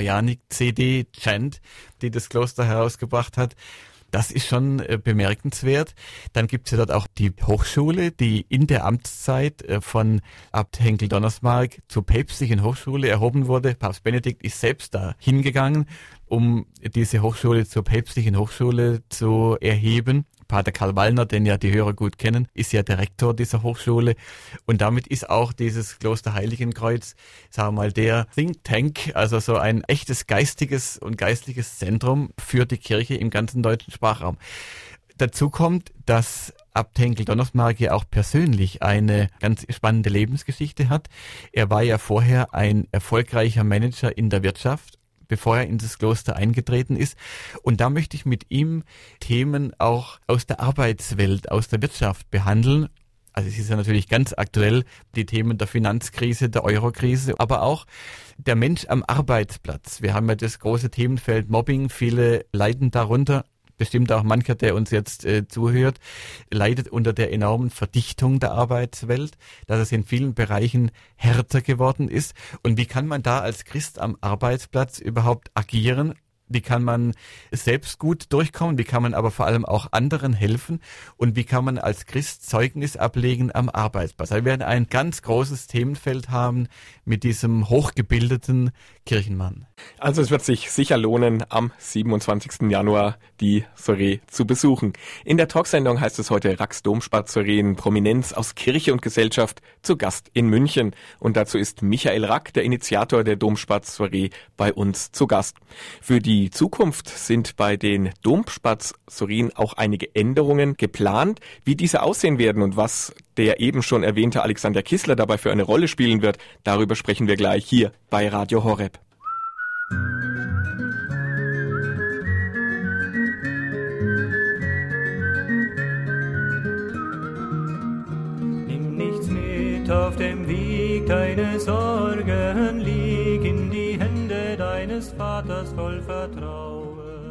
Gregorianik-CD-Chant, die das Kloster herausgebracht hat, das ist schon bemerkenswert. Dann gibt es ja dort auch die Hochschule, die in der Amtszeit von Abt Henckel-Donnersmarck zur päpstlichen Hochschule erhoben wurde. Papst Benedikt ist selbst da hingegangen, um diese Hochschule zur päpstlichen Hochschule zu erheben. Pater Karl Wallner, den ja die Hörer gut kennen, ist ja der Rektor dieser Hochschule und damit ist auch dieses Kloster Heiligenkreuz, sagen wir mal, der Think Tank, also so ein echtes geistiges und geistliches Zentrum für die Kirche im ganzen deutschen Sprachraum. Dazu kommt, dass Abt Henckel-Donnersmarck ja auch persönlich eine ganz spannende Lebensgeschichte hat. Er war ja vorher ein erfolgreicher Manager in der Wirtschaft, bevor er in das Kloster eingetreten ist. Und da möchte ich mit ihm Themen auch aus der Arbeitswelt, aus der Wirtschaft behandeln. Also es ist ja natürlich ganz aktuell, die Themen der Finanzkrise, der Eurokrise, aber auch der Mensch am Arbeitsplatz. Wir haben ja das große Themenfeld Mobbing, viele leiden darunter. Bestimmt auch mancher, der uns jetzt zuhört, leidet unter der enormen Verdichtung der Arbeitswelt, dass es in vielen Bereichen härter geworden ist. Und wie kann man da als Christ am Arbeitsplatz überhaupt agieren? Wie kann man selbst gut durchkommen? Wie kann man aber vor allem auch anderen helfen? Und wie kann man als Christ Zeugnis ablegen am Arbeitsplatz? Also wir werden ein ganz großes Themenfeld haben mit diesem hochgebildeten Kirchenmann. Also es wird sich sicher lohnen, am 27. Januar die Soiree zu besuchen. In der Talksendung heißt es heute Rax Domspatz-Soireen Prominenz aus Kirche und Gesellschaft zu Gast in München. Und dazu ist Michael Rack, der Initiator der Domspatz-Soiree, bei uns zu Gast. Für die Zukunft sind bei den Domspatz-Soireen auch einige Änderungen geplant. Wie diese aussehen werden und was der eben schon erwähnte Alexander Kissler dabei für eine Rolle spielen wird, darüber sprechen wir gleich hier bei Radio Horeb. Nimm nichts mit auf dem Weg, deine Sorgen lieg in die Hände deines Vaters voll Vertrauen.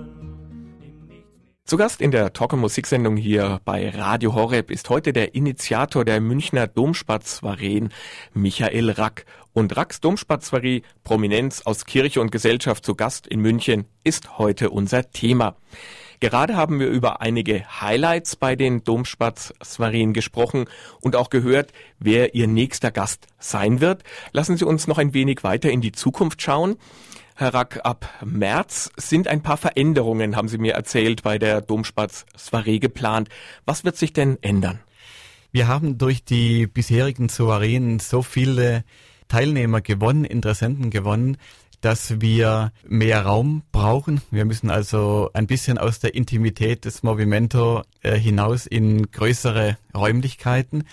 Zu Gast in der Talk- und Musiksendung hier bei Radio Horeb ist heute der Initiator der Münchner Domspatz-Soireen, Michael Rack. Und Racks Domspatz-Soiree Prominenz aus Kirche und Gesellschaft zu Gast in München ist heute unser Thema. Gerade haben wir über einige Highlights bei den Domspatz-Soireen gesprochen und auch gehört, wer Ihr nächster Gast sein wird. Lassen Sie uns noch ein wenig weiter in die Zukunft schauen. Herr Rack, ab März sind ein paar Veränderungen, haben Sie mir erzählt, bei der Domspatz-Soiree geplant. Was wird sich denn ändern? Wir haben durch die bisherigen Soireen so viele Teilnehmer gewonnen, Interessenten gewonnen, dass wir mehr Raum brauchen. Wir müssen also ein bisschen aus der Intimität des Movimento hinaus in größere Räumlichkeiten.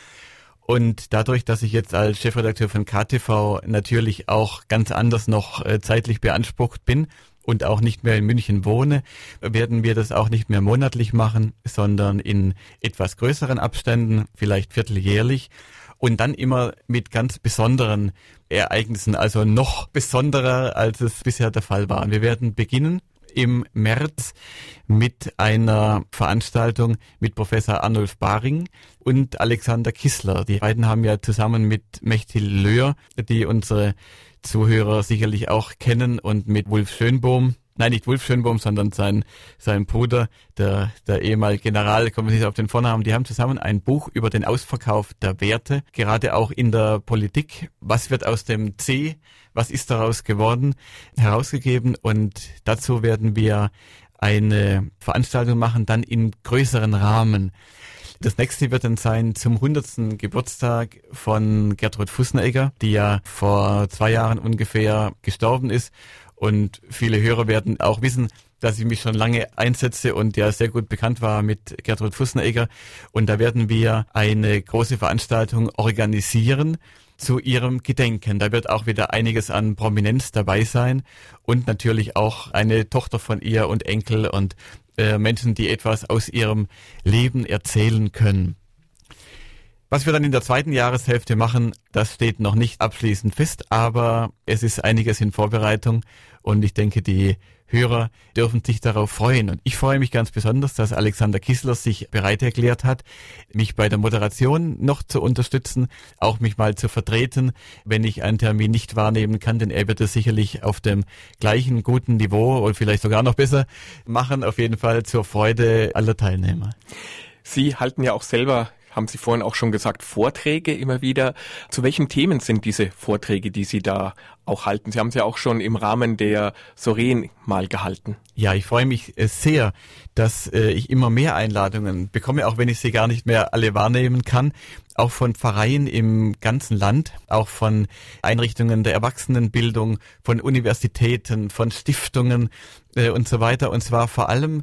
Und dadurch, dass ich jetzt als Chefredakteur von KTV natürlich auch ganz anders noch zeitlich beansprucht bin und auch nicht mehr in München wohne, werden wir das auch nicht mehr monatlich machen, sondern in etwas größeren Abständen, vielleicht vierteljährlich und dann immer mit ganz besonderen Ereignissen, also noch besonderer, als es bisher der Fall war. Und wir werden beginnen im März mit einer Veranstaltung mit Professor Arnulf Baring und Alexander Kissler. Die beiden haben ja zusammen mit Mechthild Löhr, die unsere Zuhörer sicherlich auch kennen, und mit Wulf Schönbohm, nein, nicht Wulf Schönbohm, sondern sein Bruder, der ehemalige General, kommen wir nicht auf den Vornamen, die haben zusammen ein Buch über den Ausverkauf der Werte, gerade auch in der Politik. Was wird aus dem C? Was ist daraus geworden? Herausgegeben, und dazu werden wir eine Veranstaltung machen, dann in größeren Rahmen. Das nächste wird dann sein zum 100. Geburtstag von Gertrud Fußenegger, die ja vor 2 Jahren ungefähr gestorben ist. Und viele Hörer werden auch wissen, dass ich mich schon lange einsetze und ja sehr gut bekannt war mit Gertrud Fußenegger. Und da werden wir eine große Veranstaltung organisieren zu ihrem Gedenken. Da wird auch wieder einiges an Prominenz dabei sein und natürlich auch eine Tochter von ihr und Enkel und Menschen, die etwas aus ihrem Leben erzählen können. Was wir dann in der zweiten Jahreshälfte machen, das steht noch nicht abschließend fest, aber es ist einiges in Vorbereitung und ich denke, die Hörer dürfen sich darauf freuen. Und ich freue mich ganz besonders, dass Alexander Kissler sich bereit erklärt hat, mich bei der Moderation noch zu unterstützen, auch mich mal zu vertreten, wenn ich einen Termin nicht wahrnehmen kann, denn er wird es sicherlich auf dem gleichen guten Niveau oder vielleicht sogar noch besser machen, auf jeden Fall zur Freude aller Teilnehmer. Sie halten ja auch selber, haben Sie vorhin auch schon gesagt, Vorträge immer wieder. Zu welchen Themen sind diese Vorträge, die Sie da auch halten? Sie haben es ja auch schon im Rahmen der Soireen mal gehalten. Ja, ich freue mich sehr, dass ich immer mehr Einladungen bekomme, auch wenn ich sie gar nicht mehr alle wahrnehmen kann. Auch von Pfarreien im ganzen Land, auch von Einrichtungen der Erwachsenenbildung, von Universitäten, von Stiftungen und so weiter. Und zwar vor allem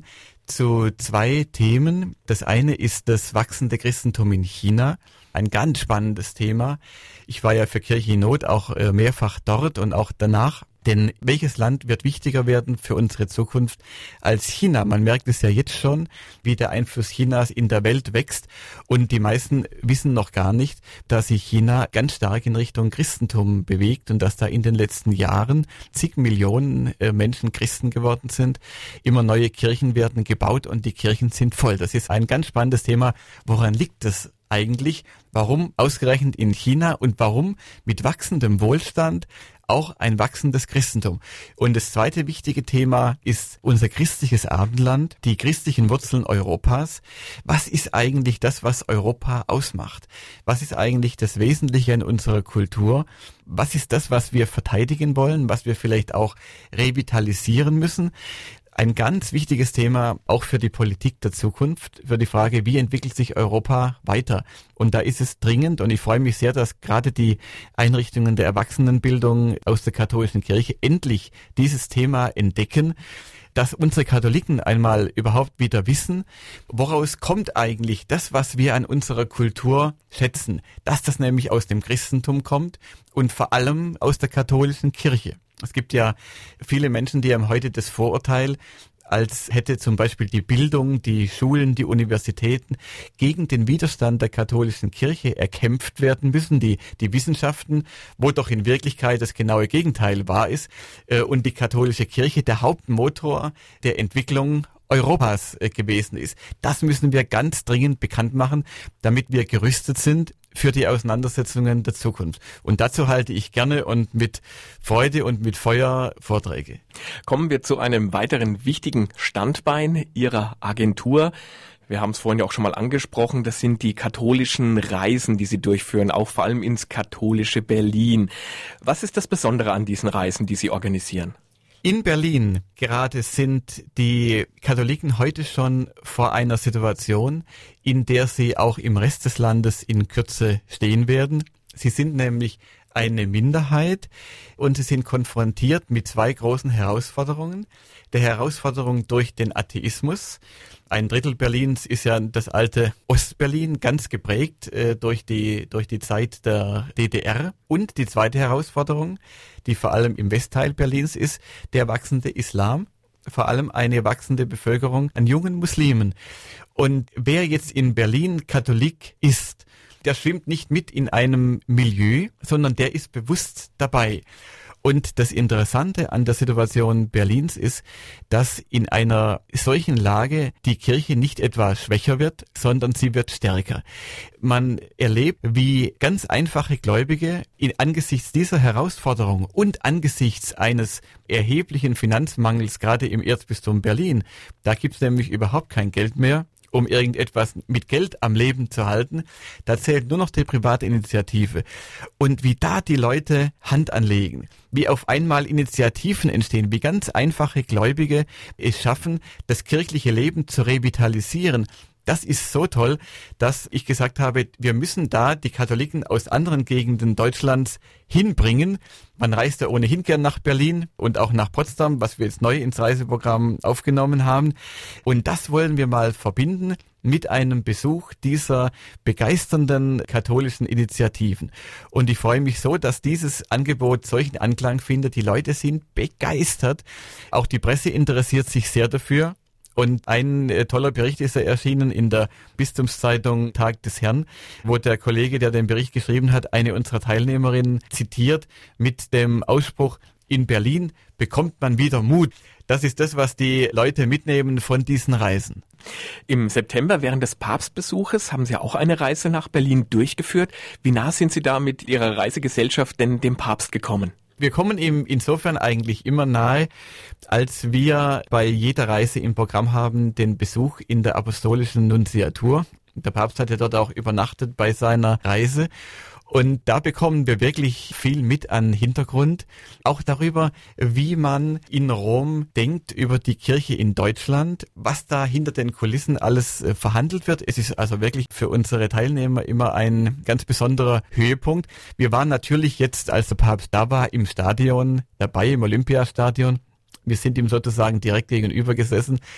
zu 2 Themen. Das eine ist das wachsende Christentum in China. Ein ganz spannendes Thema. Ich war ja für Kirche in Not auch mehrfach dort und auch danach. Denn welches Land wird wichtiger werden für unsere Zukunft als China? Man merkt es ja jetzt schon, wie der Einfluss Chinas in der Welt wächst. Und die meisten wissen noch gar nicht, dass sich China ganz stark in Richtung Christentum bewegt und dass da in den letzten Jahren zig Millionen Menschen Christen geworden sind. Immer neue Kirchen werden gebaut und die Kirchen sind voll. Das ist ein ganz spannendes Thema. Woran liegt das eigentlich? Warum ausgerechnet in China und warum mit wachsendem Wohlstand auch ein wachsendes Christentum? Und das zweite wichtige Thema ist unser christliches Abendland, die christlichen Wurzeln Europas. Was ist eigentlich das, was Europa ausmacht? Was ist eigentlich das Wesentliche in unserer Kultur? Was ist das, was wir verteidigen wollen, was wir vielleicht auch revitalisieren müssen? Ein ganz wichtiges Thema auch für die Politik der Zukunft, für die Frage, wie entwickelt sich Europa weiter? Und da ist es dringend, und ich freue mich sehr, dass gerade die Einrichtungen der Erwachsenenbildung aus der katholischen Kirche endlich dieses Thema entdecken, dass unsere Katholiken einmal überhaupt wieder wissen, woraus kommt eigentlich das, was wir an unserer Kultur schätzen, dass das nämlich aus dem Christentum kommt und vor allem aus der katholischen Kirche. Es gibt ja viele Menschen, die haben heute das Vorurteil, als hätte zum Beispiel die Bildung, die Schulen, die Universitäten gegen den Widerstand der katholischen Kirche erkämpft werden müssen, die Wissenschaften, wo doch in Wirklichkeit das genaue Gegenteil wahr ist und die katholische Kirche der Hauptmotor der Entwicklung Europas gewesen ist. Das müssen wir ganz dringend bekannt machen, damit wir gerüstet sind für die Auseinandersetzungen der Zukunft. Und dazu halte ich gerne und mit Freude und mit Feuer Vorträge. Kommen wir zu einem weiteren wichtigen Standbein Ihrer Agentur. Wir haben es vorhin ja auch schon mal angesprochen, das sind die katholischen Reisen, die Sie durchführen, auch vor allem ins katholische Berlin. Was ist das Besondere an diesen Reisen, die Sie organisieren? In Berlin gerade sind die Katholiken heute schon vor einer Situation, in der sie auch im Rest des Landes in Kürze stehen werden. Sie sind nämlich eine Minderheit und sie sind konfrontiert mit 2 großen Herausforderungen. Der Herausforderung durch den Atheismus. 1/3 Berlins ist ja das alte Ostberlin, ganz geprägt durch die Zeit der DDR. Und die zweite Herausforderung, die vor allem im Westteil Berlins ist, der wachsende Islam. Vor allem eine wachsende Bevölkerung an jungen Muslimen. Und wer jetzt in Berlin Katholik ist, der schwimmt nicht mit in einem Milieu, sondern der ist bewusst dabei. Und das Interessante an der Situation Berlins ist, dass in einer solchen Lage die Kirche nicht etwa schwächer wird, sondern sie wird stärker. Man erlebt, wie ganz einfache Gläubige angesichts dieser Herausforderung und angesichts eines erheblichen Finanzmangels, gerade im Erzbistum Berlin, da gibt es nämlich überhaupt kein Geld mehr, um irgendetwas mit Geld am Leben zu halten. Da zählt nur noch die private Initiative. Und wie da die Leute Hand anlegen, wie auf einmal Initiativen entstehen, wie ganz einfache Gläubige es schaffen, das kirchliche Leben zu revitalisieren. Das ist so toll, dass ich gesagt habe, wir müssen da die Katholiken aus anderen Gegenden Deutschlands hinbringen. Man reist ja ohnehin gern nach Berlin und auch nach Potsdam, was wir jetzt neu ins Reiseprogramm aufgenommen haben. Und das wollen wir mal verbinden mit einem Besuch dieser begeisternden katholischen Initiativen. Und ich freue mich so, dass dieses Angebot solchen Anklang findet. Die Leute sind begeistert. Auch die Presse interessiert sich sehr dafür. Und ein toller Bericht ist ja erschienen in der Bistumszeitung Tag des Herrn, wo der Kollege, der den Bericht geschrieben hat, eine unserer Teilnehmerinnen zitiert mit dem Ausspruch: In Berlin bekommt man wieder Mut. Das ist das, was die Leute mitnehmen von diesen Reisen. Im September während des Papstbesuches haben Sie auch eine Reise nach Berlin durchgeführt. Wie nah sind Sie da mit Ihrer Reisegesellschaft denn dem Papst gekommen? Wir kommen ihm insofern eigentlich immer nahe, als wir bei jeder Reise im Programm haben den Besuch in der apostolischen Nunziatur. Der Papst hat ja dort auch übernachtet bei seiner Reise. Und da bekommen wir wirklich viel mit an Hintergrund, auch darüber, wie man in Rom denkt über die Kirche in Deutschland, was da hinter den Kulissen alles verhandelt wird. Es ist also wirklich für unsere Teilnehmer immer ein ganz besonderer Höhepunkt. Wir waren natürlich jetzt, als der Papst da war, im Stadion dabei, im Olympiastadion. Wir sind ihm sozusagen direkt gegenüber gesessen.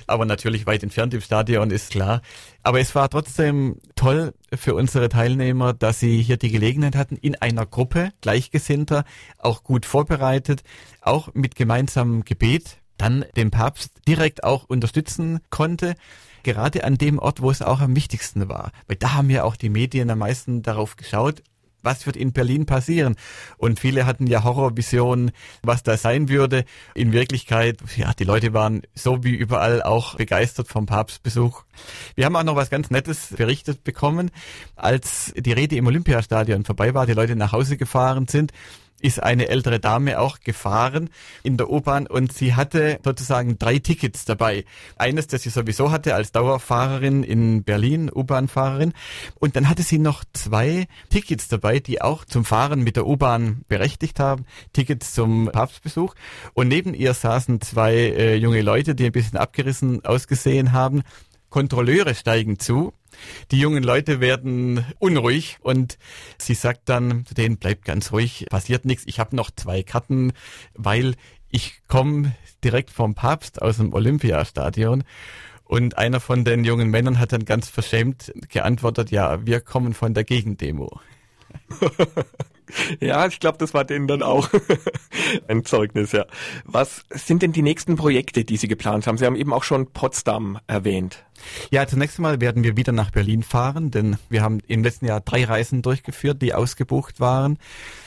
aber natürlich weit entfernt im Stadion, ist klar. Aber es war trotzdem toll für unsere Teilnehmer, dass sie hier die Gelegenheit hatten, in einer Gruppe Gleichgesinnter, auch gut vorbereitet, auch mit gemeinsamem Gebet, dann den Papst direkt auch unterstützen konnte. Gerade an dem Ort, wo es auch am wichtigsten war. Weil da haben ja auch die Medien am meisten darauf geschaut, was wird in Berlin passieren? Und viele hatten ja Horrorvisionen, was da sein würde. In Wirklichkeit, ja, die Leute waren so wie überall auch begeistert vom Papstbesuch. Wir haben auch noch was ganz Nettes berichtet bekommen. Als die Rede im Olympiastadion vorbei war, die Leute nach Hause gefahren sind, ist eine ältere Dame auch gefahren in der U-Bahn und sie hatte sozusagen 3 Tickets dabei. Eines, das sie sowieso hatte als Dauerfahrerin in Berlin, U-Bahn-Fahrerin. Und dann hatte sie noch 2 Tickets dabei, die auch zum Fahren mit der U-Bahn berechtigt haben. Tickets zum Papstbesuch. Und neben ihr saßen 2 junge Leute, die ein bisschen abgerissen ausgesehen haben. Kontrolleure steigen zu. Die jungen Leute werden unruhig und sie sagt dann zu denen, bleibt ganz ruhig, passiert nichts, ich habe noch 2 Karten, weil ich komme direkt vom Papst aus dem Olympiastadion. Und einer von den jungen Männern hat dann ganz verschämt geantwortet, ja, wir kommen von der Gegendemo. Ja, ich glaube, das war denen dann auch ein Zeugnis, ja. Was sind denn die nächsten Projekte, die Sie geplant haben? Sie haben eben auch schon Potsdam erwähnt. Ja, zunächst einmal werden wir wieder nach Berlin fahren, denn wir haben im letzten Jahr 3 Reisen durchgeführt, die ausgebucht waren.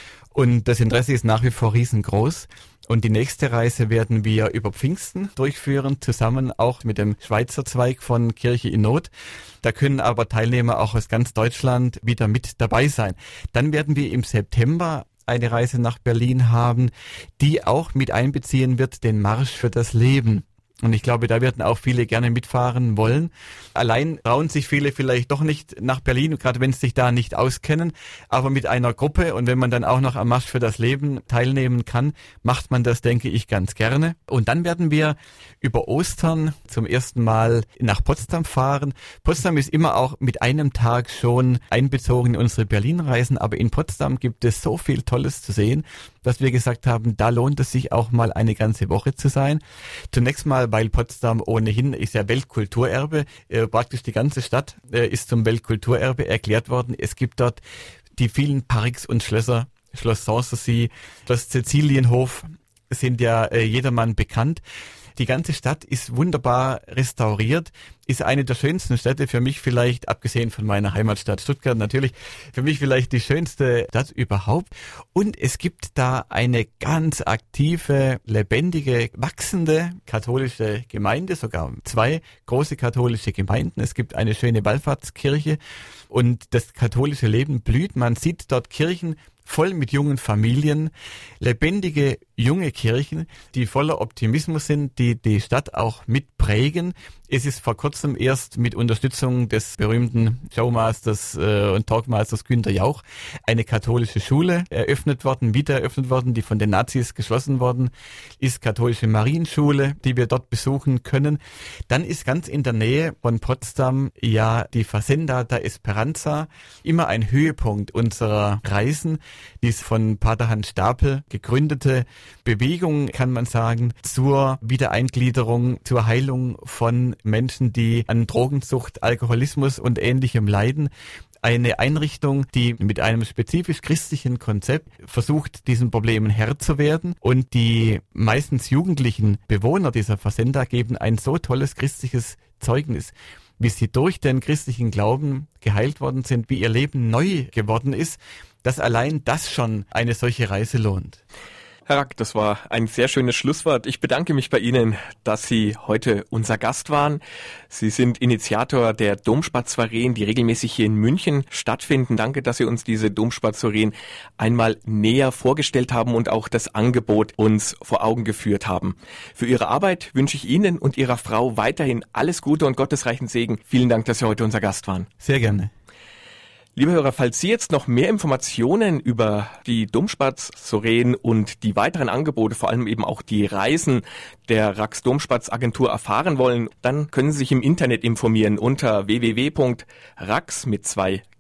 Und das Interesse ist nach wie vor riesengroß. Und die nächste Reise werden wir über Pfingsten durchführen, zusammen auch mit dem Schweizer Zweig von Kirche in Not. Da können aber Teilnehmer auch aus ganz Deutschland wieder mit dabei sein. Dann werden wir im September eine Reise nach Berlin haben, die auch mit einbeziehen wird, den Marsch für das Leben. Und ich glaube, da werden auch viele gerne mitfahren wollen. Allein trauen sich viele vielleicht doch nicht nach Berlin, gerade wenn sie sich da nicht auskennen. Aber mit einer Gruppe und wenn man dann auch noch am Marsch für das Leben teilnehmen kann, macht man das, denke ich, ganz gerne. Und dann werden wir über Ostern zum ersten Mal nach Potsdam fahren. Potsdam ist immer auch mit einem Tag schon einbezogen in unsere Berlin-Reisen. Aber in Potsdam gibt es so viel Tolles zu sehen, dass wir gesagt haben, da lohnt es sich auch mal eine ganze Woche zu sein. Zunächst mal, weil Potsdam ohnehin ist ja Weltkulturerbe, praktisch die ganze Stadt ist zum Weltkulturerbe erklärt worden. Es gibt dort die vielen Parks und Schlösser, Schloss Sanssouci, Schloss Cäcilienhof sind ja jedermann bekannt. Die ganze Stadt ist wunderbar restauriert, ist eine der schönsten Städte für mich vielleicht, abgesehen von meiner Heimatstadt Stuttgart natürlich, für mich vielleicht die schönste Stadt überhaupt. Und es gibt da eine ganz aktive, lebendige, wachsende katholische Gemeinde, sogar 2 große katholische Gemeinden. Es gibt eine schöne Wallfahrtskirche und das katholische Leben blüht. Man sieht dort Kirchen voll mit jungen Familien, lebendige junge Kirchen, die voller Optimismus sind, die die Stadt auch mitprägen. Es ist vor kurzem erst mit Unterstützung des berühmten Showmasters und Talkmasters Günter Jauch eine katholische Schule wieder eröffnet worden, die von den Nazis geschlossen worden ist, katholische Marienschule, die wir dort besuchen können. Dann ist ganz in der Nähe von Potsdam ja die Fazenda da Esperanza, immer ein Höhepunkt unserer Reisen. Die ist von Pater Hans Stapel gegründete Bewegung, kann man sagen, zur Wiedereingliederung, zur Heilung von Menschen, die an Drogensucht, Alkoholismus und Ähnlichem leiden. Eine Einrichtung, die mit einem spezifisch christlichen Konzept versucht, diesen Problemen Herr zu werden. Und die meistens jugendlichen Bewohner dieser Fazenda geben ein so tolles christliches Zeugnis, wie sie durch den christlichen Glauben geheilt worden sind, wie ihr Leben neu geworden ist, dass allein das schon eine solche Reise lohnt. Herr Rack, das war ein sehr schönes Schlusswort. Ich bedanke mich bei Ihnen, dass Sie heute unser Gast waren. Sie sind Initiator der Domspazieren, die regelmäßig hier in München stattfinden. Danke, dass Sie uns diese Domspazieren einmal näher vorgestellt haben und auch das Angebot uns vor Augen geführt haben. Für Ihre Arbeit wünsche ich Ihnen und Ihrer Frau weiterhin alles Gute und gottesreichen Segen. Vielen Dank, dass Sie heute unser Gast waren. Sehr gerne. Liebe Hörer, falls Sie jetzt noch mehr Informationen über die Domspaz-Soireen und die weiteren Angebote, vor allem eben auch die Reisen der Rax Domspaz-Agentur erfahren wollen, dann können Sie sich im Internet informieren unter www.rax mit 2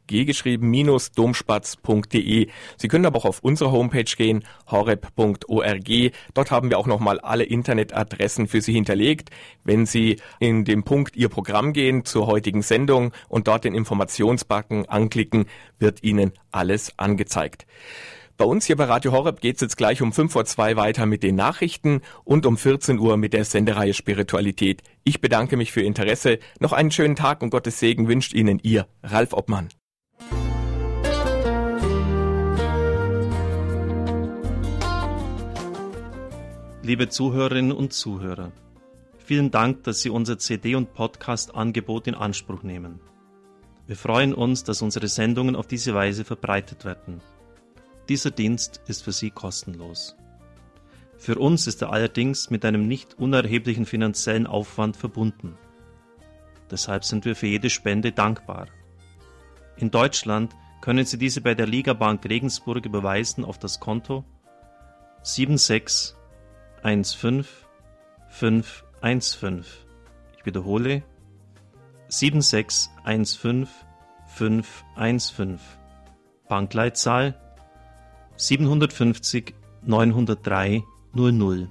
geschrieben, -domspatz.de. Sie können aber auch auf unsere Homepage gehen, horeb.org. Dort haben wir auch nochmal alle Internetadressen für Sie hinterlegt. Wenn Sie in den Punkt Ihr Programm gehen zur heutigen Sendung und dort den Informationsbalken anklicken, wird Ihnen alles angezeigt. Bei uns hier bei Radio Horeb geht es jetzt gleich um 1:05 weiter mit den Nachrichten und um 14 Uhr mit der Sendereihe Spiritualität. Ich bedanke mich für Ihr Interesse. Noch einen schönen Tag und Gottes Segen wünscht Ihnen Ihr Ralf Obmann. Liebe Zuhörerinnen und Zuhörer, vielen Dank, dass Sie unser CD- und Podcast-Angebot in Anspruch nehmen. Wir freuen uns, dass unsere Sendungen auf diese Weise verbreitet werden. Dieser Dienst ist für Sie kostenlos. Für uns ist er allerdings mit einem nicht unerheblichen finanziellen Aufwand verbunden. Deshalb sind wir für jede Spende dankbar. In Deutschland können Sie diese bei der Ligabank Regensburg überweisen auf das Konto 7615515. Ich wiederhole 7615515. Bankleitzahl 750 903 00.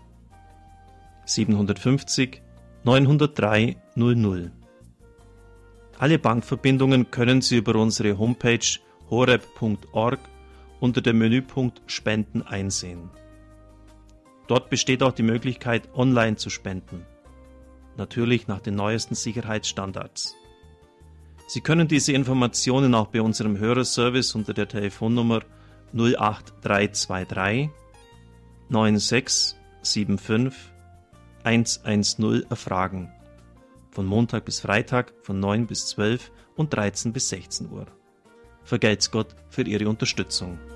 750 903 00. Alle Bankverbindungen können Sie über unsere Homepage horeb.org unter dem Menüpunkt Spenden einsehen. Dort besteht auch die Möglichkeit, online zu spenden. Natürlich nach den neuesten Sicherheitsstandards. Sie können diese Informationen auch bei unserem Hörerservice unter der Telefonnummer 08323 9675 110 erfragen. Von Montag bis Freitag von 9 bis 12 und 13 bis 16 Uhr. Vergelt's Gott für Ihre Unterstützung.